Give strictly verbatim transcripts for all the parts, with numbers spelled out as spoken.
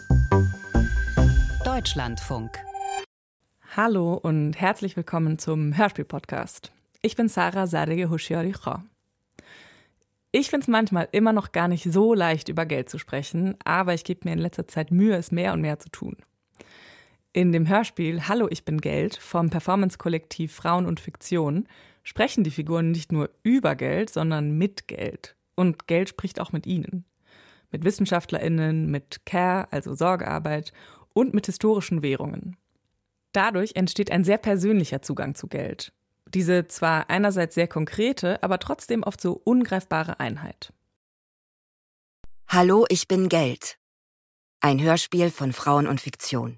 Deutschlandfunk. Hallo und herzlich willkommen zum Hörspiel-Podcast. Ich bin Sarah Sadeghi-Hoshiori-Kho. Ich finde es manchmal immer noch gar nicht so leicht, über Geld zu sprechen, aber ich gebe mir in letzter Zeit Mühe, es mehr und mehr zu tun. In dem Hörspiel Hallo, ich bin Geld vom Performance-Kollektiv Frauen und Fiktion sprechen die Figuren nicht nur über Geld, sondern mit Geld. Und Geld spricht auch mit ihnen. Mit WissenschaftlerInnen, mit Care, also Sorgearbeit und mit historischen Währungen. Dadurch entsteht ein sehr persönlicher Zugang zu Geld. Diese zwar einerseits sehr konkrete, aber trotzdem oft so ungreifbare Einheit. Hallo, ich bin Geld. Ein Hörspiel von Frauen und Fiktion.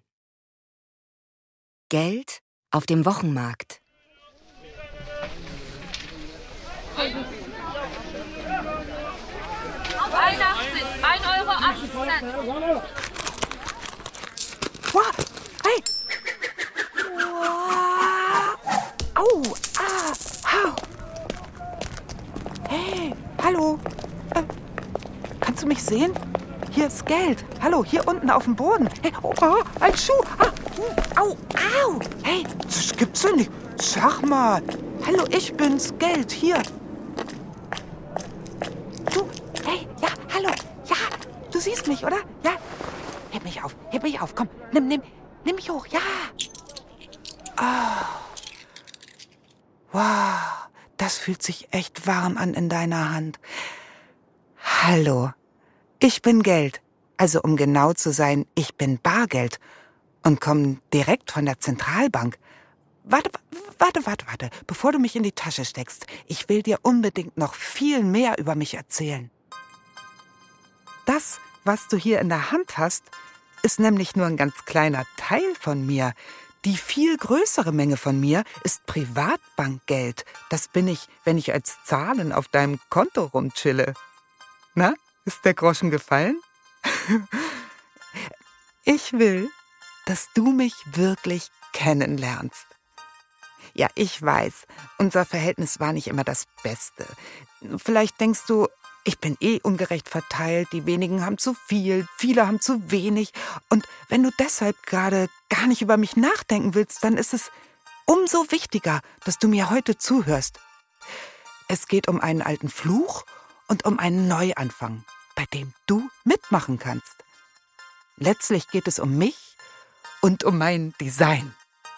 Geld auf dem Wochenmarkt. einundachtzig, ein Euro achtzig Cent. Wow, hey! Wow. Au, ah, au. Hey, hallo. Äh, kannst du mich sehen? Hier ist Geld. Hallo, hier unten auf dem Boden. Hey, oh, oh, ein Schuh. Ah, au, au. Hey, das gibt's doch nicht. Sag mal. Hallo, ich bin's. Geld, hier. Du, hey, ja, hallo. Ja, du siehst mich, oder? Ja. Heb mich auf, heb mich auf. Komm, nimm, nimm, nimm mich hoch. Ja. Oh. Wow, das fühlt sich echt warm an in deiner Hand. Hallo, ich bin Geld. Also um genau zu sein, ich bin Bargeld und komme direkt von der Zentralbank. Warte, warte, warte, warte, bevor du mich in die Tasche steckst. Ich will dir unbedingt noch viel mehr über mich erzählen. Das, was du hier in der Hand hast, ist nämlich nur ein ganz kleiner Teil von mir. Die viel größere Menge von mir ist Privatbankgeld. Das bin ich, wenn ich als Zahlen auf deinem Konto rumchille. Na, ist der Groschen gefallen? Ich will, dass du mich wirklich kennenlernst. Ja, ich weiß, unser Verhältnis war nicht immer das Beste. Vielleicht denkst du, ich bin eh ungerecht verteilt, die wenigen haben zu viel, viele haben zu wenig. Und wenn du deshalb gerade gar nicht über mich nachdenken willst, dann ist es umso wichtiger, dass du mir heute zuhörst. Es geht um einen alten Fluch und um einen Neuanfang, bei dem du mitmachen kannst. Letztlich geht es um mich und um mein Design.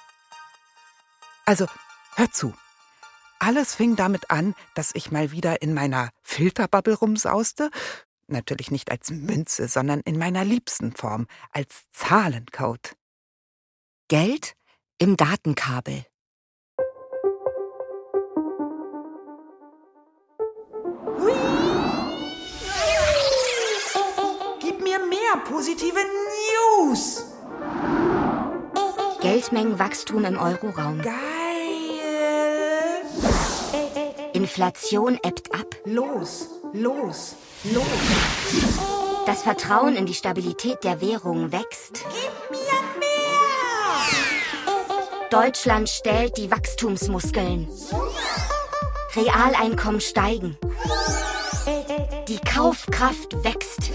Also, hör zu. Alles fing damit an, dass ich mal wieder in meiner Filterbubble rumsauste. Natürlich nicht als Münze, sondern in meiner liebsten Form, als Zahlencode. Geld im Datenkabel. Hui. Gib mir mehr positive News. Geldmengenwachstum im Euroraum. Geil. Inflation ebbt ab. Los, los, los. Das Vertrauen in die Stabilität der Währung wächst. Gib mir mehr. Deutschland stellt die Wachstumsmuskeln. Realeinkommen steigen. Die Kaufkraft wächst.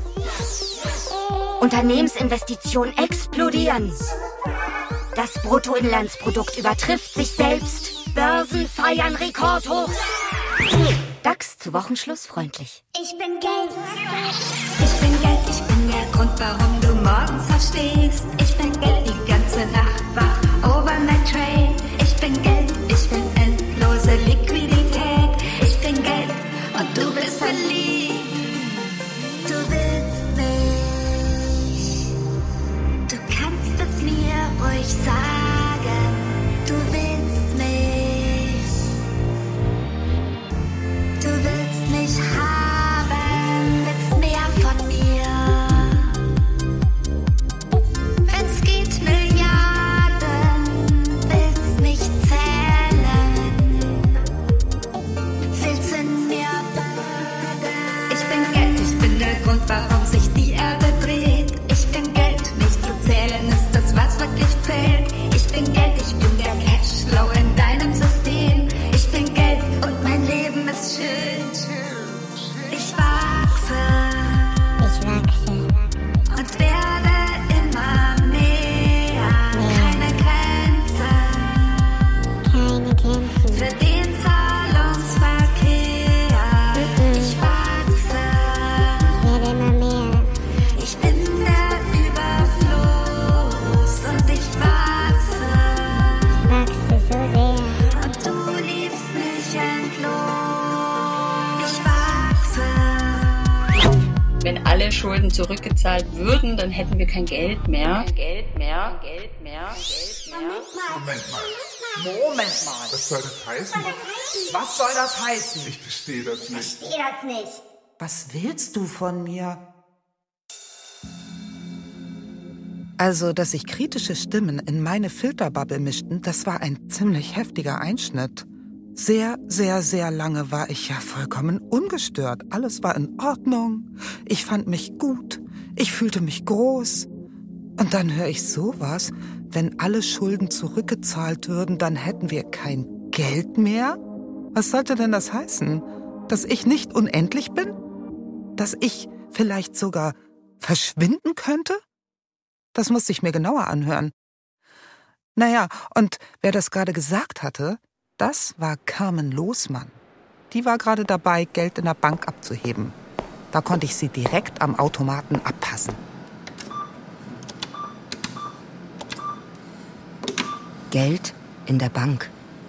Unternehmensinvestitionen explodieren. Das Bruttoinlandsprodukt übertrifft sich selbst. Börsen feiern Rekordhochs. DAX zu Wochenschluss freundlich. Ich bin Geld. Ich bin Geld, ich bin der Grund, warum du morgens aufstehst. Ich bin Geld, die ganze Nacht wach. Overnight Trade. Ich bin Geld, ich bin endlose Liquidität. Ich bin Geld und du bist verliebt. Du willst mich. Du kannst es mir ruhig sagen. Du willst mich. Du willst mich haben, willst mehr von mir. Wenn's geht, Bankschulden zurückgezahlt würden, dann hätten wir kein Geld mehr. Kein Geld mehr, Geld mehr, Geld mehr. Moment mal. Moment mal. Was soll das heißen? Was soll das heißen? Ich verstehe das nicht. Ich verstehe das nicht. Was willst du von mir? Also, dass sich kritische Stimmen in meine Filterbubble mischten, das war ein ziemlich heftiger Einschnitt. Sehr, sehr, sehr lange war ich ja vollkommen ungestört. Alles war in Ordnung. Ich fand mich gut. Ich fühlte mich groß. Und dann höre ich sowas, wenn alle Schulden zurückgezahlt würden, dann hätten wir kein Geld mehr? Was sollte denn das heißen? Dass ich nicht unendlich bin? Dass ich vielleicht sogar verschwinden könnte? Das musste ich mir genauer anhören. Naja, und wer das gerade gesagt hatte, das war Carmen Losmann. Die war gerade dabei, Geld in der Bank abzuheben. Da konnte ich sie direkt am Automaten abpassen. Geld in der Bank.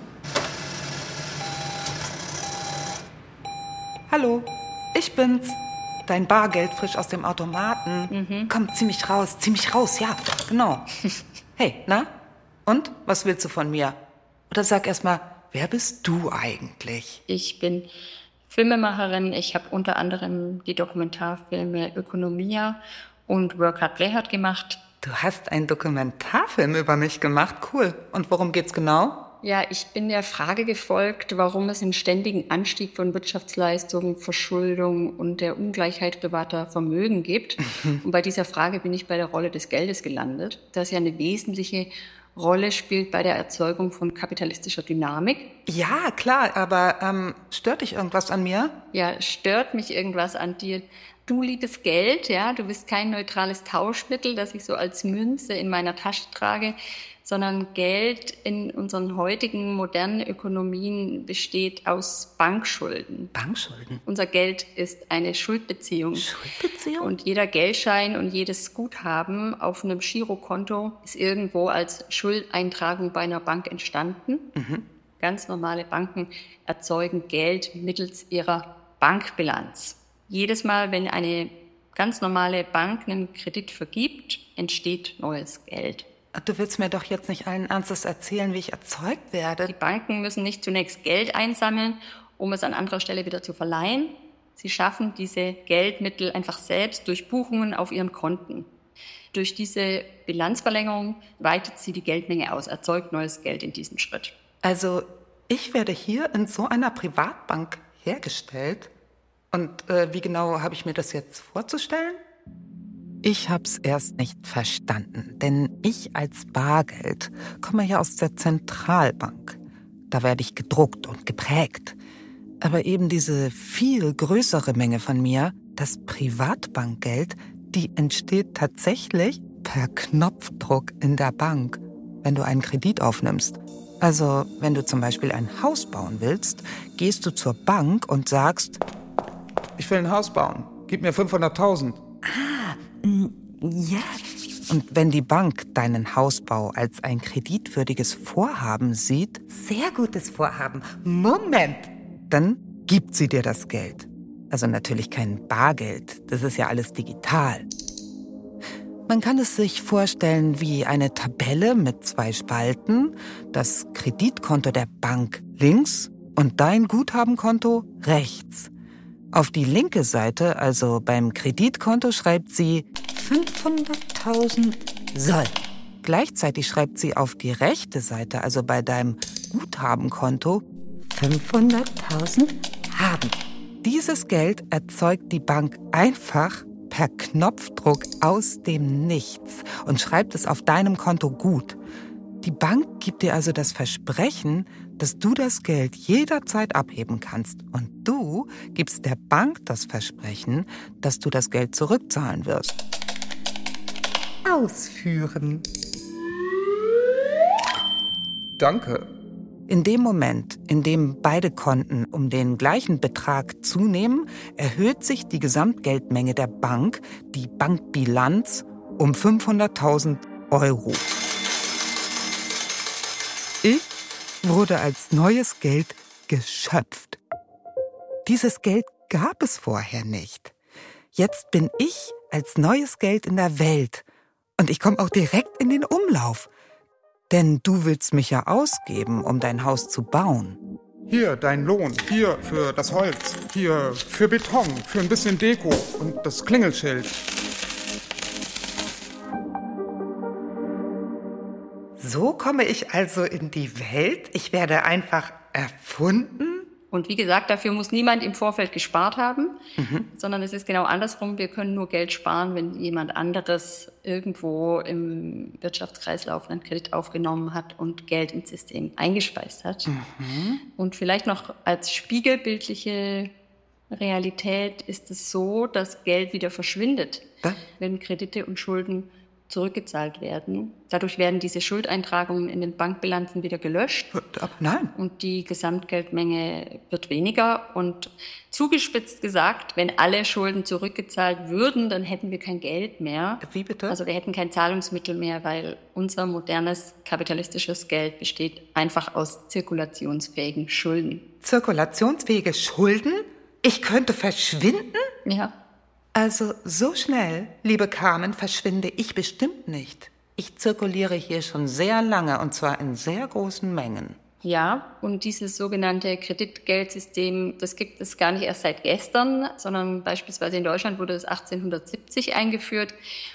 Hallo, ich bin's. Dein Bargeld frisch aus dem Automaten. Mhm. Komm, zieh mich raus, zieh mich raus, ja, genau. Hey, na? Und? Was willst du von mir? Oder sag erst mal, wer bist du eigentlich? Ich bin Filmemacherin. Ich habe unter anderem die Dokumentarfilme Ökonomia und Work Hard, Play Hard gemacht. Du hast einen Dokumentarfilm über mich gemacht, cool. Und worum geht's genau? Ja, ich bin der Frage gefolgt, warum es einen ständigen Anstieg von Wirtschaftsleistungen, Verschuldung und der Ungleichheit privater Vermögen gibt. Und bei dieser Frage bin ich bei der Rolle des Geldes gelandet, das ja eine wesentliche Rolle spielt bei der Erzeugung von kapitalistischer Dynamik. Ja, klar, aber ähm, stört dich irgendwas an mir? Ja, stört mich irgendwas an dir? Du liebes Geld, ja, du bist kein neutrales Tauschmittel, das ich so als Münze in meiner Tasche trage, sondern Geld in unseren heutigen modernen Ökonomien besteht aus Bankschulden. Bankschulden? Unser Geld ist eine Schuldbeziehung. Schuldbeziehung? Und jeder Geldschein und jedes Guthaben auf einem Girokonto ist irgendwo als Schuldeintragung bei einer Bank entstanden. Mhm. Ganz normale Banken erzeugen Geld mittels ihrer Bankbilanz. Jedes Mal, wenn eine ganz normale Bank einen Kredit vergibt, entsteht neues Geld. Du willst mir doch jetzt nicht allen Ernstes erzählen, wie ich erzeugt werde. Die Banken müssen nicht zunächst Geld einsammeln, um es an anderer Stelle wieder zu verleihen. Sie schaffen diese Geldmittel einfach selbst durch Buchungen auf ihren Konten. Durch diese Bilanzverlängerung weitet sie die Geldmenge aus, erzeugt neues Geld in diesem Schritt. Also ich werde hier in so einer Privatbank hergestellt. Und äh, wie genau habe ich mir das jetzt vorzustellen? Ich hab's erst nicht verstanden, denn ich als Bargeld komme ja aus der Zentralbank. Da werde ich gedruckt und geprägt. Aber eben diese viel größere Menge von mir, das Privatbankgeld, die entsteht tatsächlich per Knopfdruck in der Bank, wenn du einen Kredit aufnimmst. Also, wenn du zum Beispiel ein Haus bauen willst, gehst du zur Bank und sagst: Ich will ein Haus bauen, gib mir fünfhunderttausend. Ah, ja. Und wenn die Bank deinen Hausbau als ein kreditwürdiges Vorhaben sieht, Sehr gutes Vorhaben. Moment. dann gibt sie dir das Geld. Also natürlich kein Bargeld, das ist ja alles digital. Man kann es sich vorstellen wie eine Tabelle mit zwei Spalten, das Kreditkonto der Bank links und dein Guthabenkonto rechts. Auf die linke Seite, also beim Kreditkonto, schreibt sie fünfhunderttausend Soll. Gleichzeitig schreibt sie auf die rechte Seite, also bei deinem Guthabenkonto, fünfhunderttausend haben. dieses Geld erzeugt die Bank einfach per Knopfdruck aus dem Nichts und schreibt es auf deinem Konto gut. Die Bank gibt dir also das Versprechen, dass du das Geld jederzeit abheben kannst. Und du gibst der Bank das Versprechen, dass du das Geld zurückzahlen wirst. Ausführen. Danke. In dem Moment, in dem beide Konten um den gleichen Betrag zunehmen, erhöht sich die Gesamtgeldmenge der Bank, die Bankbilanz, um fünfhunderttausend Euro. Ich wurde als neues Geld geschöpft. Dieses Geld gab es vorher nicht. Jetzt bin ich als neues Geld in der Welt. Und ich komme auch direkt in den Umlauf. Denn du willst mich ja ausgeben, um dein Haus zu bauen. Hier dein Lohn, hier für das Holz, hier für Beton, für ein bisschen Deko und das Klingelschild. So komme ich also in die Welt? Ich werde einfach erfunden? Und wie gesagt, dafür muss niemand im Vorfeld gespart haben, Mhm. sondern es ist genau andersrum. Wir können nur Geld sparen, wenn jemand anderes irgendwo im Wirtschaftskreislauf einen Kredit aufgenommen hat und Geld ins System eingespeist hat. Mhm. Und vielleicht noch als spiegelbildliche Realität ist es so, dass Geld wieder verschwindet, Da? wenn Kredite und Schulden zurückgezahlt werden. Dadurch werden diese Schuldeintragungen in den Bankbilanzen wieder gelöscht. Aber nein. Und die Gesamtgeldmenge wird weniger. Und zugespitzt gesagt, wenn alle Schulden zurückgezahlt würden, dann hätten wir kein Geld mehr. Wie bitte? Also wir hätten kein Zahlungsmittel mehr, weil unser modernes kapitalistisches Geld besteht einfach aus zirkulationsfähigen Schulden. Zirkulationsfähige Schulden? Ich könnte verschwinden? Ja. Also so schnell, liebe Carmen, verschwinde ich bestimmt nicht. Ich zirkuliere hier schon sehr lange und zwar in sehr großen Mengen. Ja, und dieses sogenannte Kreditgeldsystem, das gibt es gar nicht erst seit gestern, sondern beispielsweise in Deutschland wurde es achtzehnhundertsiebzig eingeführt.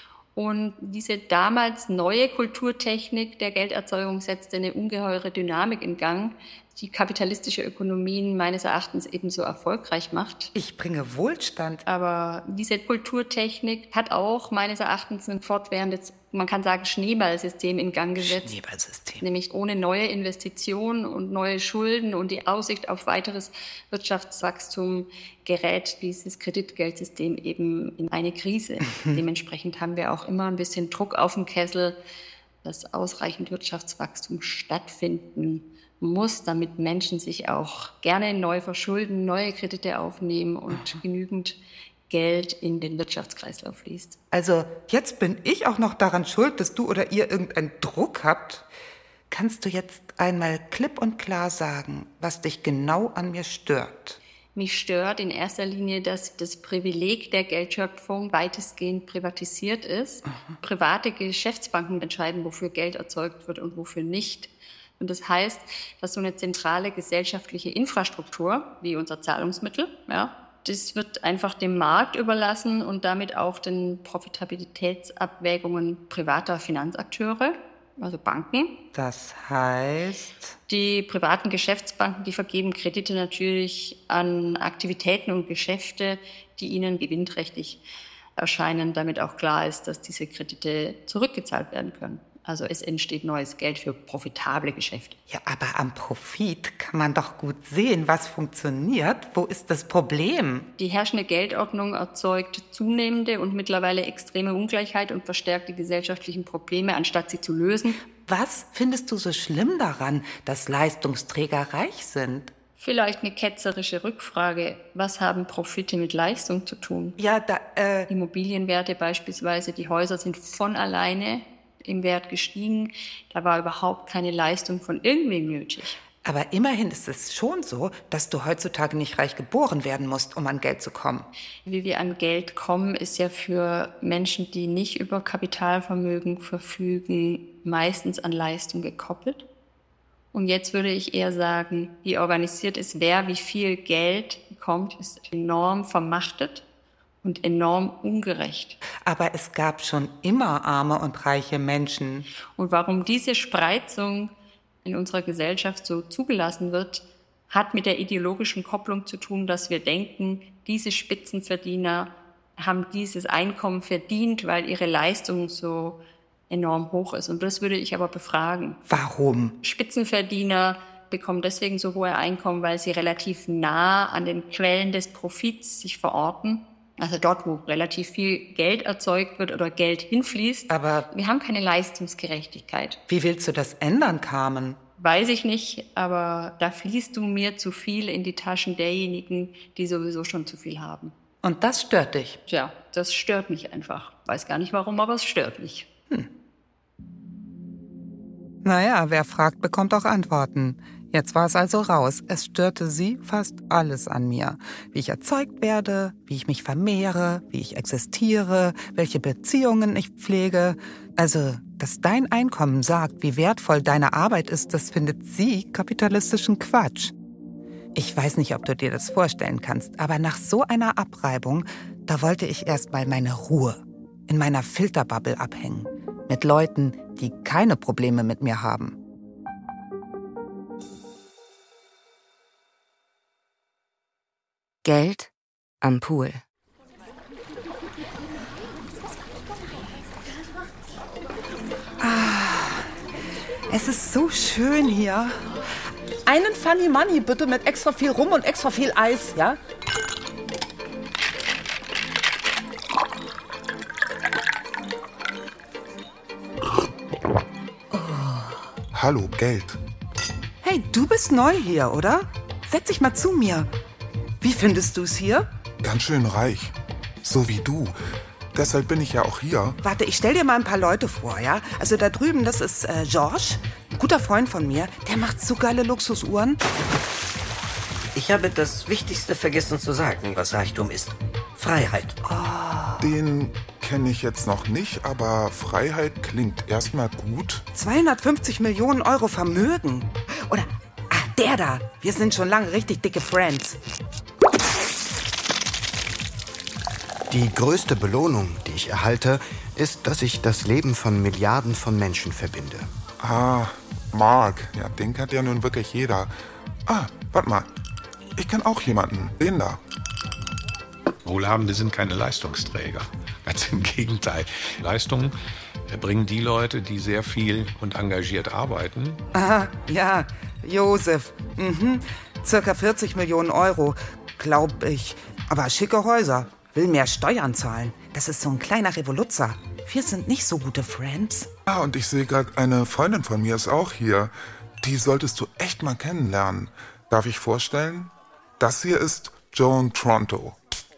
Und diese damals neue Kulturtechnik der Gelderzeugung setzte eine ungeheure Dynamik in Gang, die kapitalistische Ökonomien meines Erachtens ebenso erfolgreich macht. Ich bringe Wohlstand. Aber diese Kulturtechnik hat auch meines Erachtens ein fortwährendes, man kann sagen, Schneeballsystem in Gang gesetzt. Schneeballsystem. Nämlich ohne neue Investitionen und neue Schulden und die Aussicht auf weiteres Wirtschaftswachstum gerät dieses Kreditgeldsystem eben in eine Krise. Dementsprechend haben wir auch immer ein bisschen Druck auf dem Kessel, dass ausreichend Wirtschaftswachstum stattfinden muss, damit Menschen sich auch gerne neu verschulden, neue Kredite aufnehmen und genügend Geld in den Wirtschaftskreislauf fließt. Also jetzt bin ich auch noch daran schuld, dass du oder ihr irgendeinen Druck habt. Kannst du jetzt einmal klipp und klar sagen, was dich genau an mir stört? Mich stört in erster Linie, dass das Privileg der Geldschöpfung weitestgehend privatisiert ist. Mhm. Private Geschäftsbanken entscheiden, wofür Geld erzeugt wird und wofür nicht. Und das heißt, dass so eine zentrale gesellschaftliche Infrastruktur, wie unser Zahlungsmittel, ja, das wird einfach dem Markt überlassen und damit auch den Profitabilitätsabwägungen privater Finanzakteure, also Banken. Das heißt? Die privaten Geschäftsbanken, die vergeben Kredite natürlich an Aktivitäten und Geschäfte, die ihnen gewinnträchtig erscheinen, damit auch klar ist, dass diese Kredite zurückgezahlt werden können. Also es entsteht neues Geld für profitable Geschäfte. Ja, aber am Profit kann man doch gut sehen, was funktioniert. Wo ist das Problem? Die herrschende Geldordnung erzeugt zunehmende und mittlerweile extreme Ungleichheit und verstärkt die gesellschaftlichen Probleme, anstatt sie zu lösen. Was findest du so schlimm daran, dass Leistungsträger reich sind? Vielleicht eine ketzerische Rückfrage. Was haben Profite mit Leistung zu tun? Ja, da, äh... Immobilienwerte beispielsweise, die Häuser sind von alleine im Wert gestiegen. Da war überhaupt keine Leistung von irgendwem nötig. Aber immerhin ist es schon so, dass du heutzutage nicht reich geboren werden musst, um an Geld zu kommen. Wie wir an Geld kommen, ist ja für Menschen, die nicht über Kapitalvermögen verfügen, meistens an Leistung gekoppelt. Und jetzt würde ich eher sagen, wie organisiert ist, wer wie viel Geld bekommt, ist enorm vermachtet und enorm ungerecht. Aber es gab schon immer arme und reiche Menschen. Und warum diese Spreizung in unserer Gesellschaft so zugelassen wird, hat mit der ideologischen Kopplung zu tun, dass wir denken, diese Spitzenverdiener haben dieses Einkommen verdient, weil ihre Leistung so enorm hoch ist. Und das würde ich aber befragen. Warum? Spitzenverdiener bekommen deswegen so hohe Einkommen, weil sie relativ nah an den Quellen des Profits sich verorten. Also dort, wo relativ viel Geld erzeugt wird oder Geld hinfließt. Aber wir haben keine Leistungsgerechtigkeit. Wie willst du das ändern, Carmen? Weiß ich nicht, aber da fließt du mir zu viel in die Taschen derjenigen, die sowieso schon zu viel haben. Und das stört dich? Tja, das stört mich einfach. Weiß gar nicht warum, aber es stört mich. Hm. Naja, wer fragt, bekommt auch Antworten. Jetzt war es also raus. Es störte sie fast alles an mir. Wie ich erzeugt werde, wie ich mich vermehre, wie ich existiere, welche Beziehungen ich pflege. Also, dass dein Einkommen sagt, wie wertvoll deine Arbeit ist, das findet sie kapitalistischen Quatsch. Ich weiß nicht, ob du dir das vorstellen kannst, aber nach so einer Abreibung, da wollte ich erst mal meine Ruhe in meiner Filterbubble abhängen. Mit Leuten, die keine Probleme mit mir haben. Geld am Pool. Ah, es ist so schön hier. Einen Funny Money bitte mit extra viel Rum und extra viel Eis, ja? Hallo, Geld. Hey, du bist neu hier, oder? Setz dich mal zu mir. Wie findest du es hier? Ganz schön reich. So wie du. Deshalb bin ich ja auch hier. Warte, ich stell dir mal ein paar Leute vor, ja? Also da drüben, das ist äh, George, ein guter Freund von mir. Der macht so geile Luxusuhren. Ich habe das Wichtigste vergessen zu sagen, was Reichtum ist. Freiheit. Oh. Den kenne ich jetzt noch nicht, aber Freiheit klingt erstmal gut. zweihundertfünfzig Millionen Euro Vermögen. Oder, ah, der da. Wir sind schon lange richtig dicke Friends. Die größte Belohnung, die ich erhalte, ist, dass ich das Leben von Milliarden von Menschen verbinde. Ah, Mark. Ja, den kennt ja nun wirklich jeder. Ah, warte mal. Ich kenne auch jemanden. Den da. Wohlhabende sind keine Leistungsträger. Ganz im Gegenteil. Leistungen bringen die Leute, die sehr viel und engagiert arbeiten. Ah, ja, Josef. Mhm. Circa vierzig Millionen Euro, glaub ich. Aber schicke Häuser. Will mehr Steuern zahlen. Das ist so ein kleiner Revoluzzer. Wir sind nicht so gute Friends. Ah, und ich sehe gerade, eine Freundin von mir ist auch hier. Die solltest du echt mal kennenlernen. Darf ich vorstellen? Das hier ist Joan Tronto.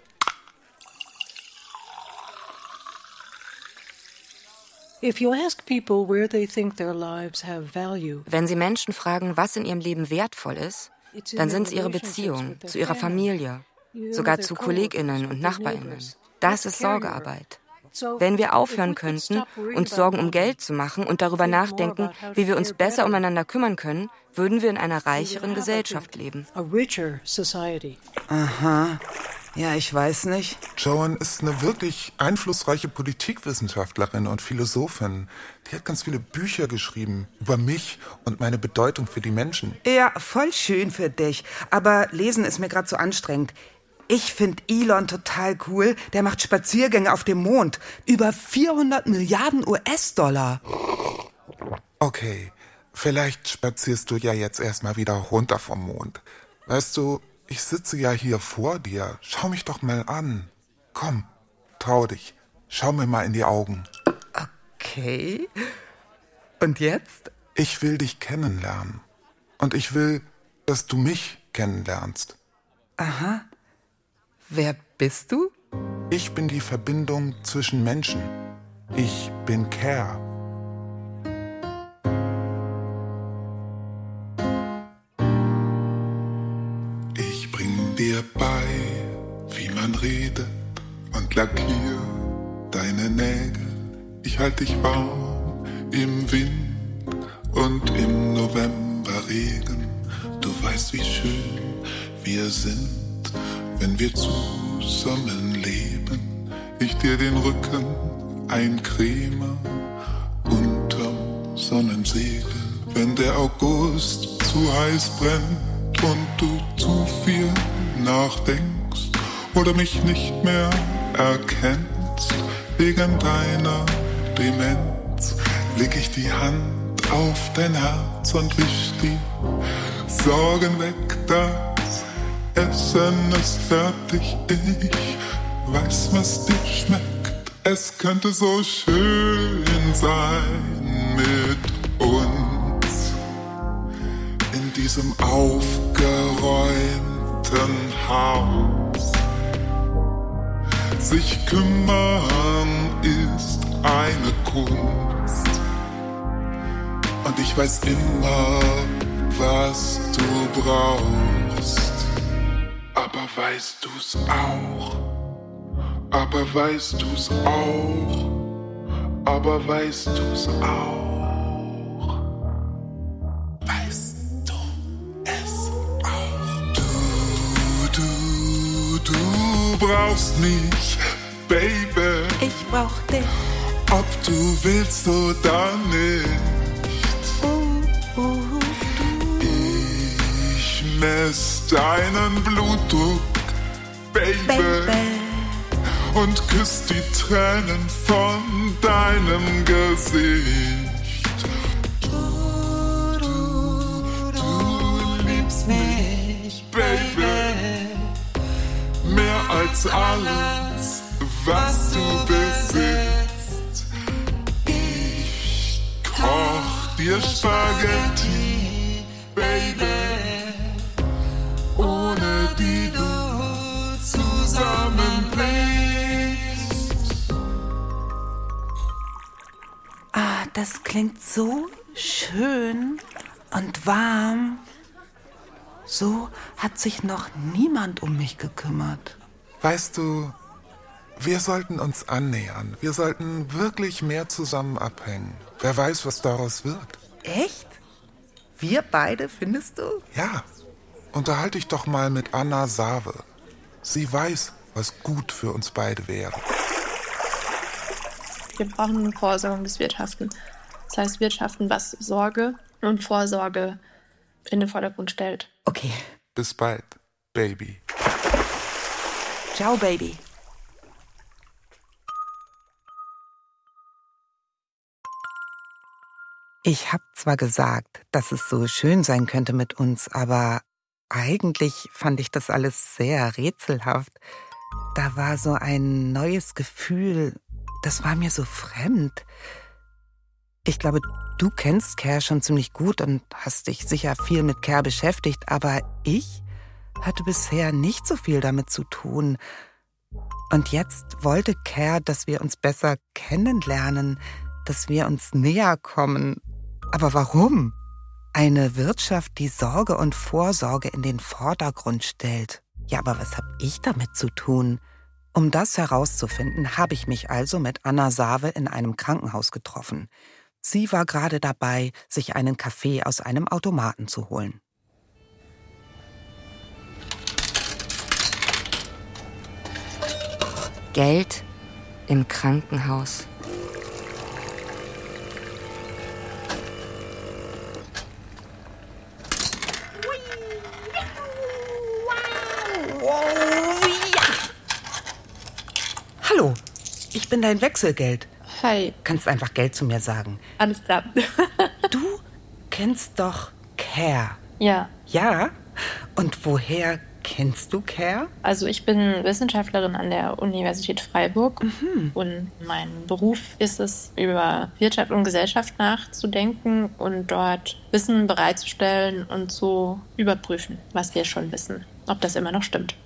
Wenn Sie Menschen fragen, was in ihrem Leben wertvoll ist, dann sind es ihre Beziehungen zu ihrer Familie, sogar zu KollegInnen und NachbarInnen. Das ist Sorgearbeit. Wenn wir aufhören könnten, uns Sorgen um Geld zu machen und darüber nachdenken, wie wir uns besser umeinander kümmern können, würden wir in einer reicheren Gesellschaft leben. Aha. Ja, ich weiß nicht. Joan ist eine wirklich einflussreiche Politikwissenschaftlerin und Philosophin. Die hat ganz viele Bücher geschrieben über mich und meine Bedeutung für die Menschen. Ja, voll schön für dich. Aber lesen ist mir gerade so anstrengend. Ich finde Elon total cool. Der macht Spaziergänge auf dem Mond. Über vierhundert Milliarden U S-Dollar. Okay, vielleicht spazierst du ja jetzt erstmal wieder runter vom Mond. Weißt du, ich sitze ja hier vor dir. Schau mich doch mal an. Komm, trau dich. Schau mir mal in die Augen. Okay. Und jetzt? Ich will dich kennenlernen. Und ich will, dass du mich kennenlernst. Aha. Wer bist du? Ich bin die Verbindung zwischen Menschen. Ich bin Care. Ich bring dir bei, wie man redet und lackier deine Nägel. Ich halt dich warm im Wind und im Novemberregen. Du weißt, wie schön wir sind, wenn wir zusammen leben. Ich dir den Rücken eincreme unterm Sonnensegel. Wenn der August zu heiß brennt und du zu viel nachdenkst oder mich nicht mehr erkennst wegen deiner Demenz, leg ich die Hand auf dein Herz und wisch die Sorgen weg. Das Essen ist fertig, ich weiß, was dir schmeckt. Es könnte so schön sein mit uns in diesem aufgeräumten Haus. Sich kümmern ist eine Kunst. Und ich weiß immer, was du brauchst. Aber weißt du's auch? Aber weißt du's auch? Aber weißt du's auch? Weißt du es auch? Du, du, du brauchst mich, Baby. Ich brauch dich. Ob du willst oder nicht. Uh, uh, ich mess deinen Blutdruck, Baby. Baby. Und küss die Tränen von deinem Gesicht. Du, du, du liebst mich, Baby. Mehr als alles, was du besitzt. Ich koch dir Spaghetti, Baby, ohne die du zusammenbrichst. Ah, das klingt so schön und warm. So hat sich noch niemand um mich gekümmert. Weißt du, wir sollten uns annähern. Wir sollten wirklich mehr zusammen abhängen. Wer weiß, was daraus wird. Echt? Wir beide, findest du? Ja. Unterhalte dich doch mal mit Anna Save. Sie weiß, was gut für uns beide wäre. Wir brauchen eine Vorsorgungswirtschaften. Das heißt Wirtschaften, was Sorge und Vorsorge in den Vordergrund stellt. Okay. Bis bald, Baby. Ciao, Baby. Ich hab zwar gesagt, dass es so schön sein könnte mit uns, aber eigentlich fand ich das alles sehr rätselhaft. Da war so ein neues Gefühl, das war mir so fremd. Ich glaube, du kennst Care schon ziemlich gut und hast dich sicher viel mit Care beschäftigt, aber ich hatte bisher nicht so viel damit zu tun. Und jetzt wollte Care, dass wir uns besser kennenlernen, dass wir uns näher kommen. Aber warum? Eine Wirtschaft, die Sorge und Vorsorge in den Vordergrund stellt. Ja, aber was habe ich damit zu tun? Um das herauszufinden, habe ich mich also mit Anna Save in einem Krankenhaus getroffen. Sie war gerade dabei, sich einen Kaffee aus einem Automaten zu holen. Geld im Krankenhaus. Hallo, ich bin dein Wechselgeld. Hi. Kannst einfach Geld zu mir sagen. Alles klar. Du kennst doch Care. Ja. Ja? Und woher kennst du Care? Also ich bin Wissenschaftlerin an der Universität Freiburg. Mhm. Und mein Beruf ist es, über Wirtschaft und Gesellschaft nachzudenken und dort Wissen bereitzustellen und zu überprüfen, was wir schon wissen, ob das immer noch stimmt.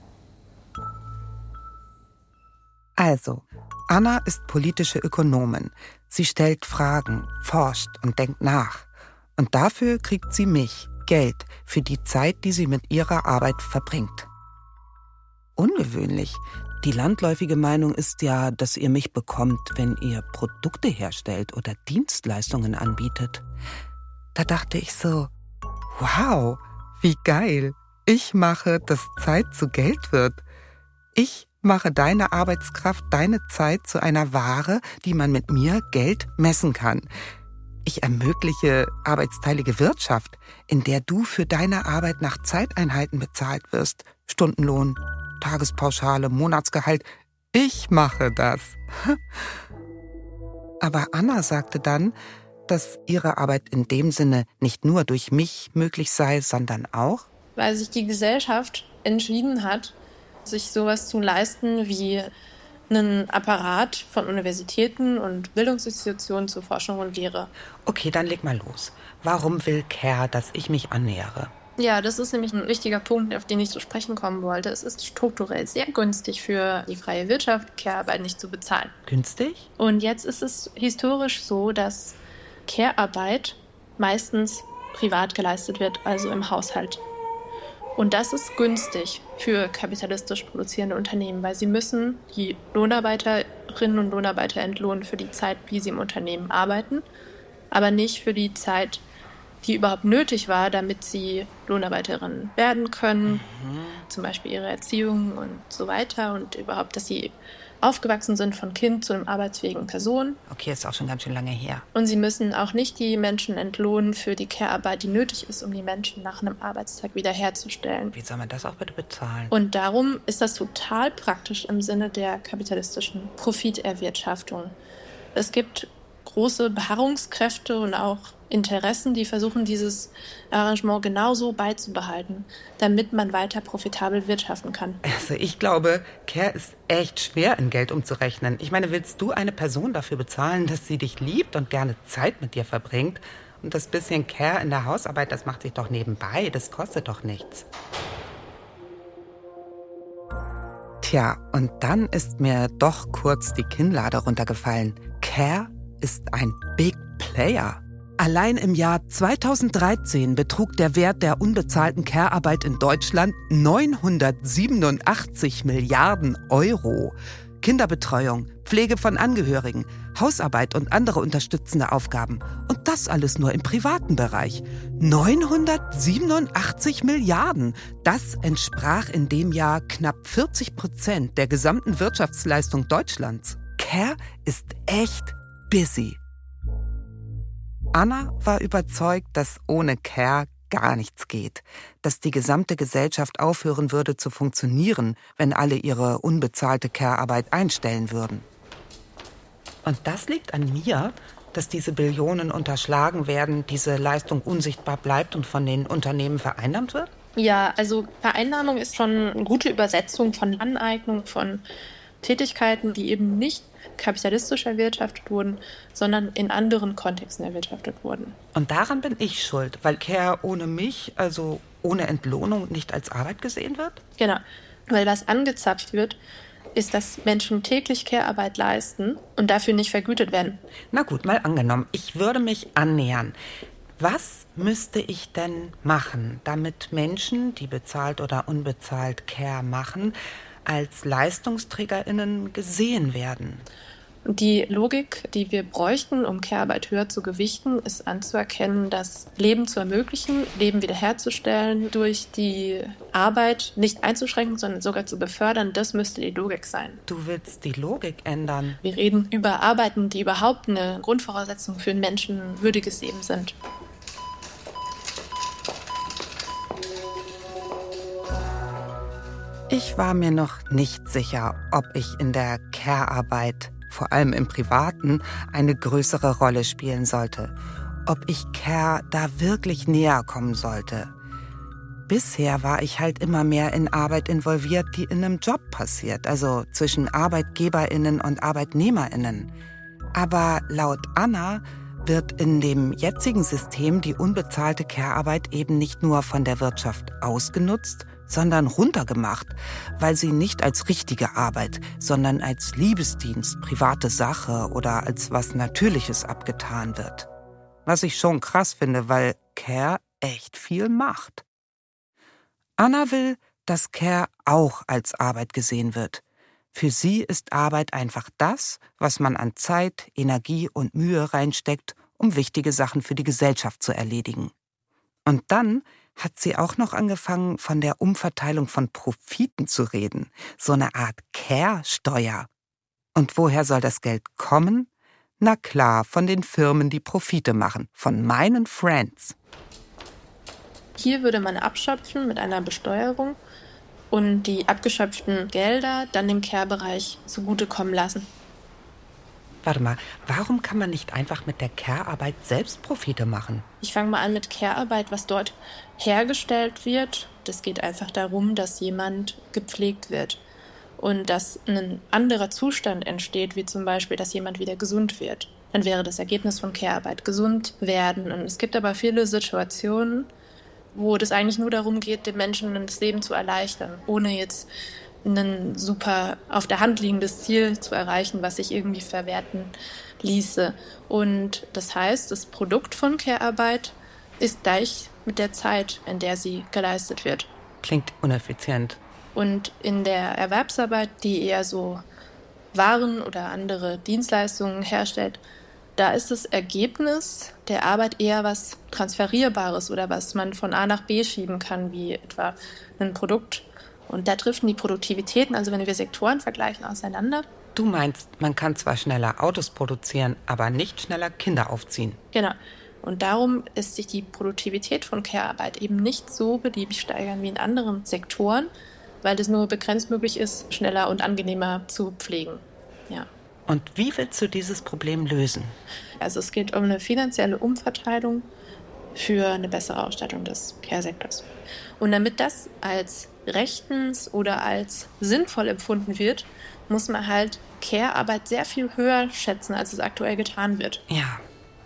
Also, Anna ist politische Ökonomin. Sie stellt Fragen, forscht und denkt nach. Und dafür kriegt sie mich, Geld, für die Zeit, die sie mit ihrer Arbeit verbringt. Ungewöhnlich. Die landläufige Meinung ist ja, dass ihr mich bekommt, wenn ihr Produkte herstellt oder Dienstleistungen anbietet. Da dachte ich so, wow, wie geil. Ich mache, dass Zeit zu Geld wird. Ich mache deine Arbeitskraft, deine Zeit zu einer Ware, die man mit mir Geld messen kann. Ich ermögliche arbeitsteilige Wirtschaft, in der du für deine Arbeit nach Zeiteinheiten bezahlt wirst. Stundenlohn, Tagespauschale, Monatsgehalt. Ich mache das. Aber Anna sagte dann, dass ihre Arbeit in dem Sinne nicht nur durch mich möglich sei, sondern auch, weil sich die Gesellschaft entschieden hat, sich sowas zu leisten wie einen Apparat von Universitäten und Bildungsinstitutionen zur Forschung und Lehre. Okay, dann leg mal los. Warum will Care, dass ich mich annähere? Ja, das ist nämlich ein wichtiger Punkt, auf den ich zu sprechen kommen wollte. Es ist strukturell sehr günstig für die freie Wirtschaft, Care-Arbeit nicht zu bezahlen. Günstig? Und jetzt ist es historisch so, dass Care-Arbeit meistens privat geleistet wird, also im Haushalt. Und das ist günstig für kapitalistisch produzierende Unternehmen, weil sie müssen die Lohnarbeiterinnen und Lohnarbeiter entlohnen für die Zeit, wie sie im Unternehmen arbeiten, aber nicht für die Zeit, die überhaupt nötig war, damit sie Lohnarbeiterinnen werden können, mhm. zum Beispiel ihre Erziehung und so weiter und überhaupt, dass sie aufgewachsen sind von Kind zu einem arbeitsfähigen Person. Okay, ist auch schon ganz schön lange her. Und sie müssen auch nicht die Menschen entlohnen für die Care-Arbeit, die nötig ist, um die Menschen nach einem Arbeitstag wiederherzustellen. Wie soll man das auch bitte bezahlen? Und darum ist das total praktisch im Sinne der kapitalistischen Profiterwirtschaftung. Es gibt große Beharrungskräfte und auch Interessen, die versuchen, dieses Arrangement genauso beizubehalten, damit man weiter profitabel wirtschaften kann. Also ich glaube, Care ist echt schwer in Geld umzurechnen. Ich meine, willst du eine Person dafür bezahlen, dass sie dich liebt und gerne Zeit mit dir verbringt? Und das bisschen Care in der Hausarbeit, das macht sich doch nebenbei, das kostet doch nichts. Tja, und dann ist mir doch kurz die Kinnlade runtergefallen. Care ist ein Big Player. Allein im Jahr zweitausenddreizehn betrug der Wert der unbezahlten Care-Arbeit in Deutschland neunhundertsiebenundachtzig Milliarden Euro. Kinderbetreuung, Pflege von Angehörigen, Hausarbeit und andere unterstützende Aufgaben. Und das alles nur im privaten Bereich. neunhundertsiebenundachtzig Milliarden. Das entsprach in dem Jahr knapp vierzig Prozent der gesamten Wirtschaftsleistung Deutschlands. Care ist echt busy. Anna war überzeugt, dass ohne Care gar nichts geht, dass die gesamte Gesellschaft aufhören würde zu funktionieren, wenn alle ihre unbezahlte Care-Arbeit einstellen würden. Und das liegt an mir, dass diese Billionen unterschlagen werden, diese Leistung unsichtbar bleibt und von den Unternehmen vereinnahmt wird? Ja, also Vereinnahmung ist schon eine gute Übersetzung von Aneignung von Tätigkeiten, die eben nicht kapitalistisch erwirtschaftet wurden, sondern in anderen Kontexten erwirtschaftet wurden. Und daran bin ich schuld, weil Care ohne mich, also ohne Entlohnung, nicht als Arbeit gesehen wird? Genau, weil was angezapft wird, ist, dass Menschen täglich Care-Arbeit leisten und dafür nicht vergütet werden. Na gut, mal angenommen, ich würde mich annähern. Was müsste ich denn machen, damit Menschen, die bezahlt oder unbezahlt Care machen, als LeistungsträgerInnen gesehen werden? Die Logik, die wir bräuchten, um Care-Arbeit höher zu gewichten, ist anzuerkennen, dass Leben zu ermöglichen, Leben wiederherzustellen, durch die Arbeit nicht einzuschränken, sondern sogar zu befördern, das müsste die Logik sein. Du willst die Logik ändern? Wir reden über Arbeiten, die überhaupt eine Grundvoraussetzung für ein menschenwürdiges Leben sind. Ich war mir noch nicht sicher, ob ich in der Care-Arbeit, vor allem im Privaten, eine größere Rolle spielen sollte. Ob ich Care da wirklich näher kommen sollte. Bisher war ich halt immer mehr in Arbeit involviert, die in einem Job passiert, also zwischen ArbeitgeberInnen und ArbeitnehmerInnen. Aber laut Anna wird in dem jetzigen System die unbezahlte Care-Arbeit eben nicht nur von der Wirtschaft ausgenutzt, sondern runtergemacht, weil sie nicht als richtige Arbeit, sondern als Liebesdienst, private Sache oder als was Natürliches abgetan wird. Was ich schon krass finde, weil Care echt viel macht. Anna will, dass Care auch als Arbeit gesehen wird. Für sie ist Arbeit einfach das, was man an Zeit, Energie und Mühe reinsteckt, um wichtige Sachen für die Gesellschaft zu erledigen. Und dann hat sie auch noch angefangen, von der Umverteilung von Profiten zu reden. So eine Art Care-Steuer. Und woher soll das Geld kommen? Na klar, von den Firmen, die Profite machen. Von meinen Friends. Hier würde man abschöpfen mit einer Besteuerung und die abgeschöpften Gelder dann dem Care-Bereich zugutekommen lassen. Warte mal, warum kann man nicht einfach mit der Care-Arbeit selbst Profite machen? Ich fange mal an mit Care-Arbeit, was dort hergestellt wird. Das geht einfach darum, dass jemand gepflegt wird und dass ein anderer Zustand entsteht, wie zum Beispiel, dass jemand wieder gesund wird. Dann wäre das Ergebnis von Care-Arbeit gesund werden. Und es gibt aber viele Situationen, wo das eigentlich nur darum geht, den Menschen das Leben zu erleichtern, ohne jetzt ein super auf der Hand liegendes Ziel zu erreichen, was sich irgendwie verwerten ließe. Und das heißt, das Produkt von Care-Arbeit ist gleich mit der Zeit, in der sie geleistet wird. Klingt ineffizient. Und in der Erwerbsarbeit, die eher so Waren oder andere Dienstleistungen herstellt, da ist das Ergebnis der Arbeit eher was Transferierbares oder was man von A nach B schieben kann, wie etwa ein Produkt. Und da driften die Produktivitäten, also wenn wir Sektoren vergleichen, auseinander. Du meinst, man kann zwar schneller Autos produzieren, aber nicht schneller Kinder aufziehen. Genau. Und darum lässt sich die Produktivität von Care-Arbeit eben nicht so beliebig steigern wie in anderen Sektoren, weil es nur begrenzt möglich ist, schneller und angenehmer zu pflegen. Ja. Und wie willst du dieses Problem lösen? Also es geht um eine finanzielle Umverteilung für eine bessere Ausstattung des Care-Sektors. Und damit das als rechtens oder als sinnvoll empfunden wird, muss man halt Care-Arbeit sehr viel höher schätzen, als es aktuell getan wird. Ja.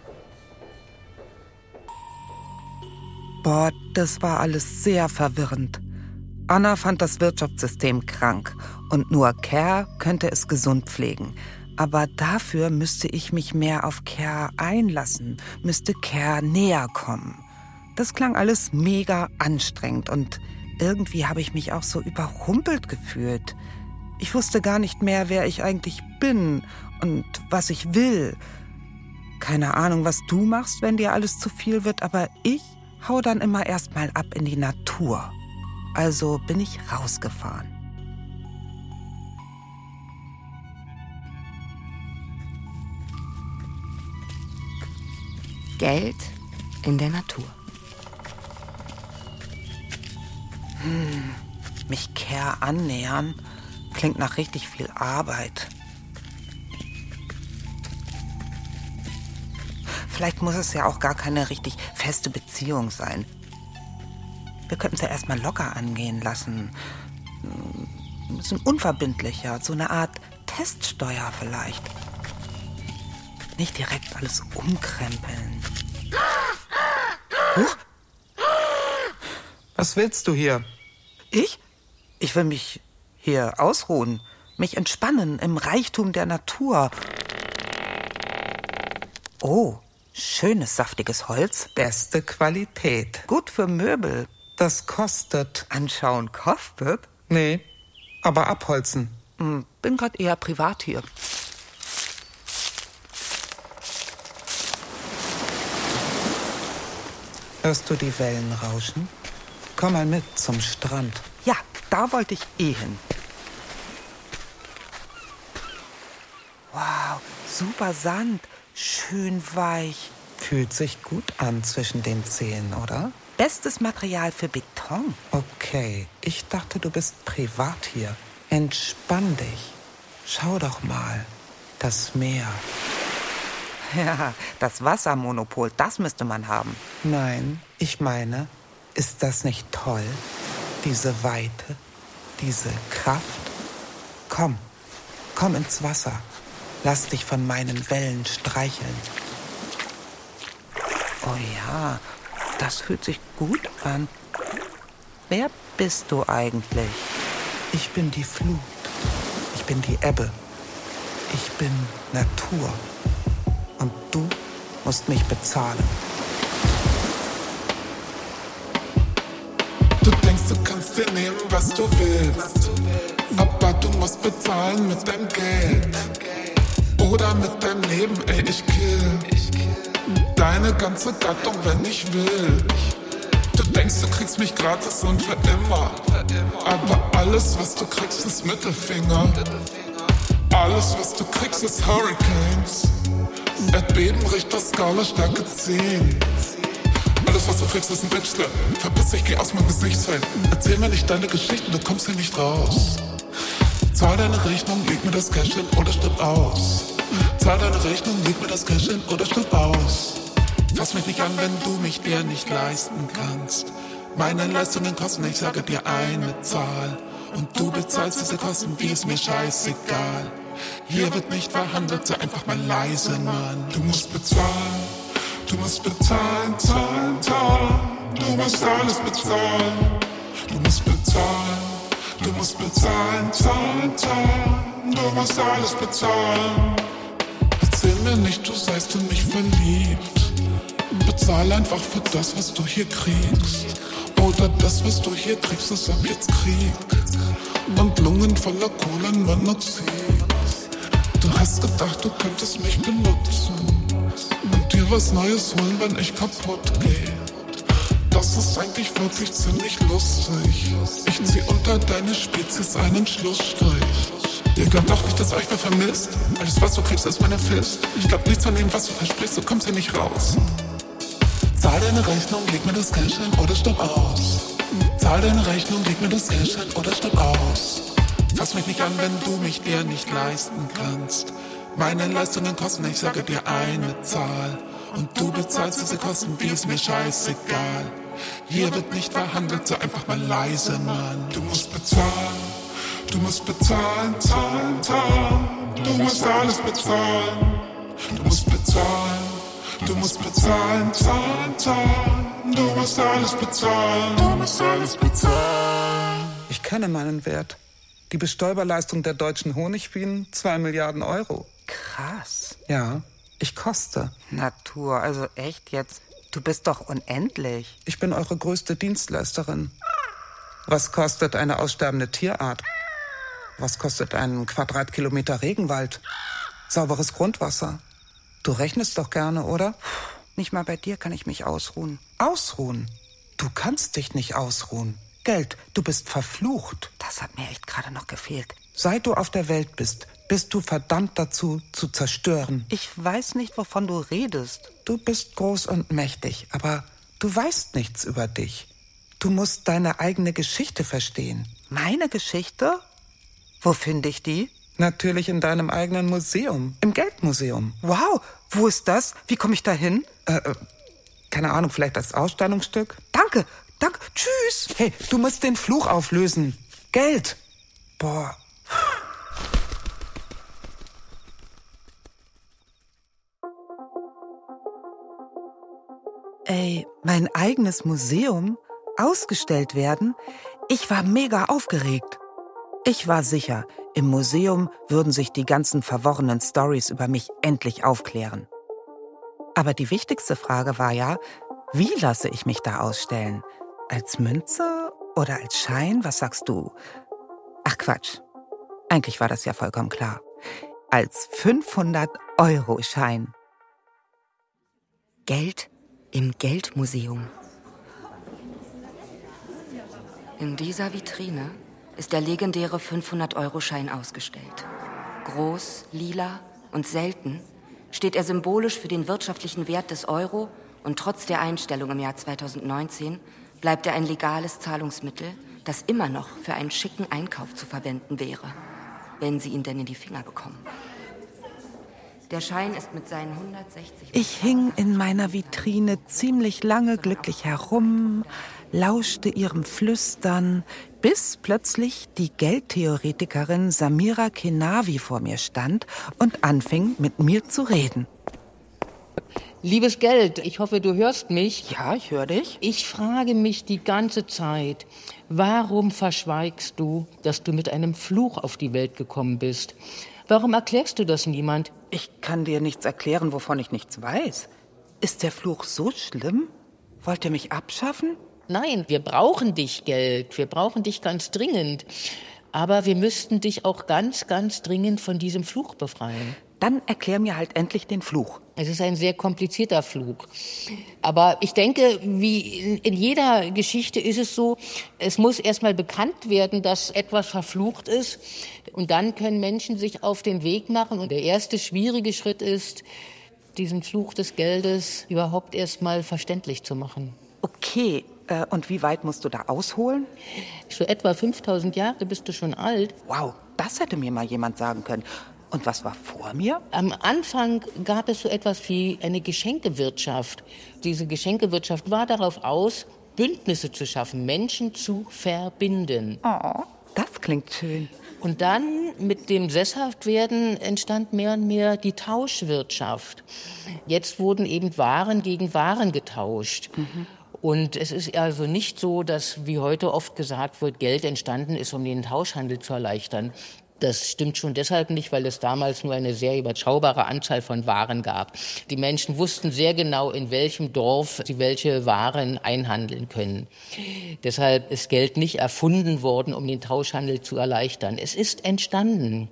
Boah, das war alles sehr verwirrend. Anna fand das Wirtschaftssystem krank und nur Care könnte es gesund pflegen. Aber dafür müsste ich mich mehr auf Care einlassen, müsste Care näher kommen. Das klang alles mega anstrengend und irgendwie habe ich mich auch so überrumpelt gefühlt. Ich wusste gar nicht mehr, wer ich eigentlich bin und was ich will. Keine Ahnung, was du machst, wenn dir alles zu viel wird, aber ich hau dann immer erst mal ab in die Natur. Also bin ich rausgefahren. Geld in der Natur. Hm, mich Care annähern klingt nach richtig viel Arbeit. Vielleicht muss es ja auch gar keine richtig feste Beziehung sein. Wir könnten es ja erstmal locker angehen lassen. Ein bisschen unverbindlicher, so eine Art Teststeuer vielleicht. Nicht direkt alles umkrempeln. Huch. Was willst du hier? Ich? Ich will mich hier ausruhen, mich entspannen im Reichtum der Natur. Oh, schönes, saftiges Holz. Beste Qualität. Gut für Möbel. Das kostet. Anschauen kostet? Nee, aber abholzen. Hm, bin gerade eher privat hier. Hörst du die Wellen rauschen? Komm mal mit zum Strand. Ja, da wollte ich eh hin. Wow, super Sand, schön weich. Fühlt sich gut an zwischen den Zehen, oder? Bestes Material für Beton. Okay, ich dachte, du bist privat hier. Entspann dich. Schau doch mal, das Meer. Ja, das Wassermonopol, das müsste man haben. Nein, ich meine, ist das nicht toll? Diese Weite, diese Kraft. Komm, komm ins Wasser. Lass dich von meinen Wellen streicheln. Oh ja, das fühlt sich gut an. Wer bist du eigentlich? Ich bin die Flut. Ich bin die Ebbe. Ich bin Natur. Und du musst mich bezahlen. Du denkst, du kannst dir nehmen, was du willst. Aber du musst bezahlen mit deinem Geld. Oder mit deinem Leben, ey, ich kill deine ganze Gattung, wenn ich will. Du denkst, du kriegst mich gratis und für immer. Aber alles, was du kriegst, ist Mittelfinger. Alles, was du kriegst, ist Hurricanes. Erdbeben, Richter, Skala, Stärke zehn. Alles, was du kriegst, ist ein Bitch-Slap. Verpiss dich, geh aus meinem Gesichtsfeld. Erzähl mir nicht deine Geschichten, du kommst hier nicht raus. Zahl deine Rechnung, leg mir das Cash hin oder stirb aus. Zahl deine Rechnung, leg mir das Cash hin oder stirb aus. Fass mich nicht an, wenn du mich dir nicht leisten kannst. Meine Leistungen kosten, ich sage dir eine Zahl. Und du bezahlst diese Kosten, wie ist mir scheißegal. Hier wird nicht verhandelt, sei einfach mal leise, Mann. Du musst bezahlen, du musst bezahlen, zahlen, zahlen. Du musst alles bezahlen. Du musst bezahlen, Du musst bezahlen, zahlen, zahlen, du musst alles bezahlen. Erzähl mir nicht, du seist in mich verliebt. Bezahl einfach für das, was du hier kriegst. Oder das, was du hier kriegst, ist ab jetzt Krieg. Und Lungen voller Kohlenmonoxid. Du hast gedacht, du könntest mich benutzen und dir was Neues holen, wenn ich kaputt gehe. Das ist eigentlich wirklich ziemlich lustig. Ich zieh unter deine Spezies einen Schlussstrich. Ihr glaubt doch nicht, dass euch wer vermisst. Alles, was du kriegst, ist meine Fist. Ich glaub nichts von dem, was du versprichst, du kommst hier nicht raus. Zahl deine Rechnung, leg mir das Cash hin oder stopp aus. Zahl deine Rechnung, leg mir das Cash hin oder stopp aus. Fass mich nicht an, wenn du mich dir nicht leisten kannst. Meine Leistungen kosten, ich sage dir eine Zahl. Und du bezahlst diese Kosten, wie ist mir scheißegal. Hier wird nicht verhandelt, so einfach mal leise, Mann. Du musst bezahlen, du musst bezahlen, zahlen, zahlen. Du musst alles bezahlen. Du musst bezahlen, du musst bezahlen, zahlen, zahlen. Du musst alles bezahlen. Du musst alles bezahlen. Ich kenne meinen Wert. Die Bestäuberleistung der deutschen Honigbienen, zwei Milliarden Euro. Krass. Ja, ich koste. Natur, also echt jetzt? Du bist doch unendlich. Ich bin eure größte Dienstleisterin. Was kostet eine aussterbende Tierart? Was kostet ein Quadratkilometer Regenwald? Sauberes Grundwasser? Du rechnest doch gerne, oder? Nicht mal bei dir kann ich mich ausruhen. Ausruhen? Du kannst dich nicht ausruhen. Geld, du bist verflucht. Das hat mir echt gerade noch gefehlt. Seit du auf der Welt bist, bist du verdammt dazu, zu zerstören. Ich weiß nicht, wovon du redest. Du bist groß und mächtig, aber du weißt nichts über dich. Du musst deine eigene Geschichte verstehen. Meine Geschichte? Wo finde ich die? Natürlich in deinem eigenen Museum, im Geldmuseum. Wow, wo ist das? Wie komme ich da hin? Äh, äh, keine Ahnung, vielleicht als Ausstellungsstück? Danke, danke, tschüss. Hey, du musst den Fluch auflösen. Geld. Boah. Ey, mein eigenes Museum? Ausgestellt werden? Ich war mega aufgeregt. Ich war sicher, im Museum würden sich die ganzen verworrenen Storys über mich endlich aufklären. Aber die wichtigste Frage war ja, wie lasse ich mich da ausstellen? Als Münze oder als Schein? Was sagst du? Ach Quatsch. Eigentlich war das ja vollkommen klar. Als fünfhundert-Euro-Schein. Geld im Geldmuseum. In dieser Vitrine ist der legendäre fünfhundert-Euro-Schein ausgestellt. Groß, lila und selten steht er symbolisch für den wirtschaftlichen Wert des Euro und trotz der Einstellung im Jahr zweitausendneunzehn bleibt er ein legales Zahlungsmittel, das immer noch für einen schicken Einkauf zu verwenden wäre, wenn Sie ihn denn in die Finger bekommen. Der Schein ist mit seinen hundertsechzig... Ich hing in meiner Vitrine ziemlich lange glücklich herum, lauschte ihrem Flüstern, bis plötzlich die Geldtheoretikerin Samira Kenavi vor mir stand und anfing, mit mir zu reden. Liebes Geld, ich hoffe, du hörst mich. Ja, ich höre dich. Ich frage mich die ganze Zeit, warum verschweigst du, dass du mit einem Fluch auf die Welt gekommen bist? Warum erklärst du das niemand? Ich kann dir nichts erklären, wovon ich nichts weiß. Ist der Fluch so schlimm? Wollt ihr mich abschaffen? Nein, wir brauchen dich, Geld. Wir brauchen dich ganz dringend. Aber wir müssten dich auch ganz, ganz dringend von diesem Fluch befreien. Dann erklär mir halt endlich den Fluch. Es ist ein sehr komplizierter Fluch. Aber ich denke, wie in jeder Geschichte ist es so, es muss erstmal bekannt werden, dass etwas verflucht ist. Und dann können Menschen sich auf den Weg machen. Und der erste schwierige Schritt ist, diesen Fluch des Geldes überhaupt erstmal verständlich zu machen. Okay, äh, und wie weit musst du da ausholen? So etwa fünftausend Jahre bist du schon alt. Wow, das hätte mir mal jemand sagen können. Und was war vor mir? Am Anfang gab es so etwas wie eine Geschenkewirtschaft. Diese Geschenkewirtschaft war darauf aus, Bündnisse zu schaffen, Menschen zu verbinden. Oh, das klingt schön. Und dann mit dem Sesshaftwerden entstand mehr und mehr die Tauschwirtschaft. Jetzt wurden eben Waren gegen Waren getauscht. Mhm. Und es ist also nicht so, dass, wie heute oft gesagt wird, Geld entstanden ist, um den Tauschhandel zu erleichtern. Das stimmt schon deshalb nicht, weil es damals nur eine sehr überschaubare Anzahl von Waren gab. Die Menschen wussten sehr genau, in welchem Dorf sie welche Waren einhandeln können. Deshalb ist Geld nicht erfunden worden, um den Tauschhandel zu erleichtern. Es ist entstanden.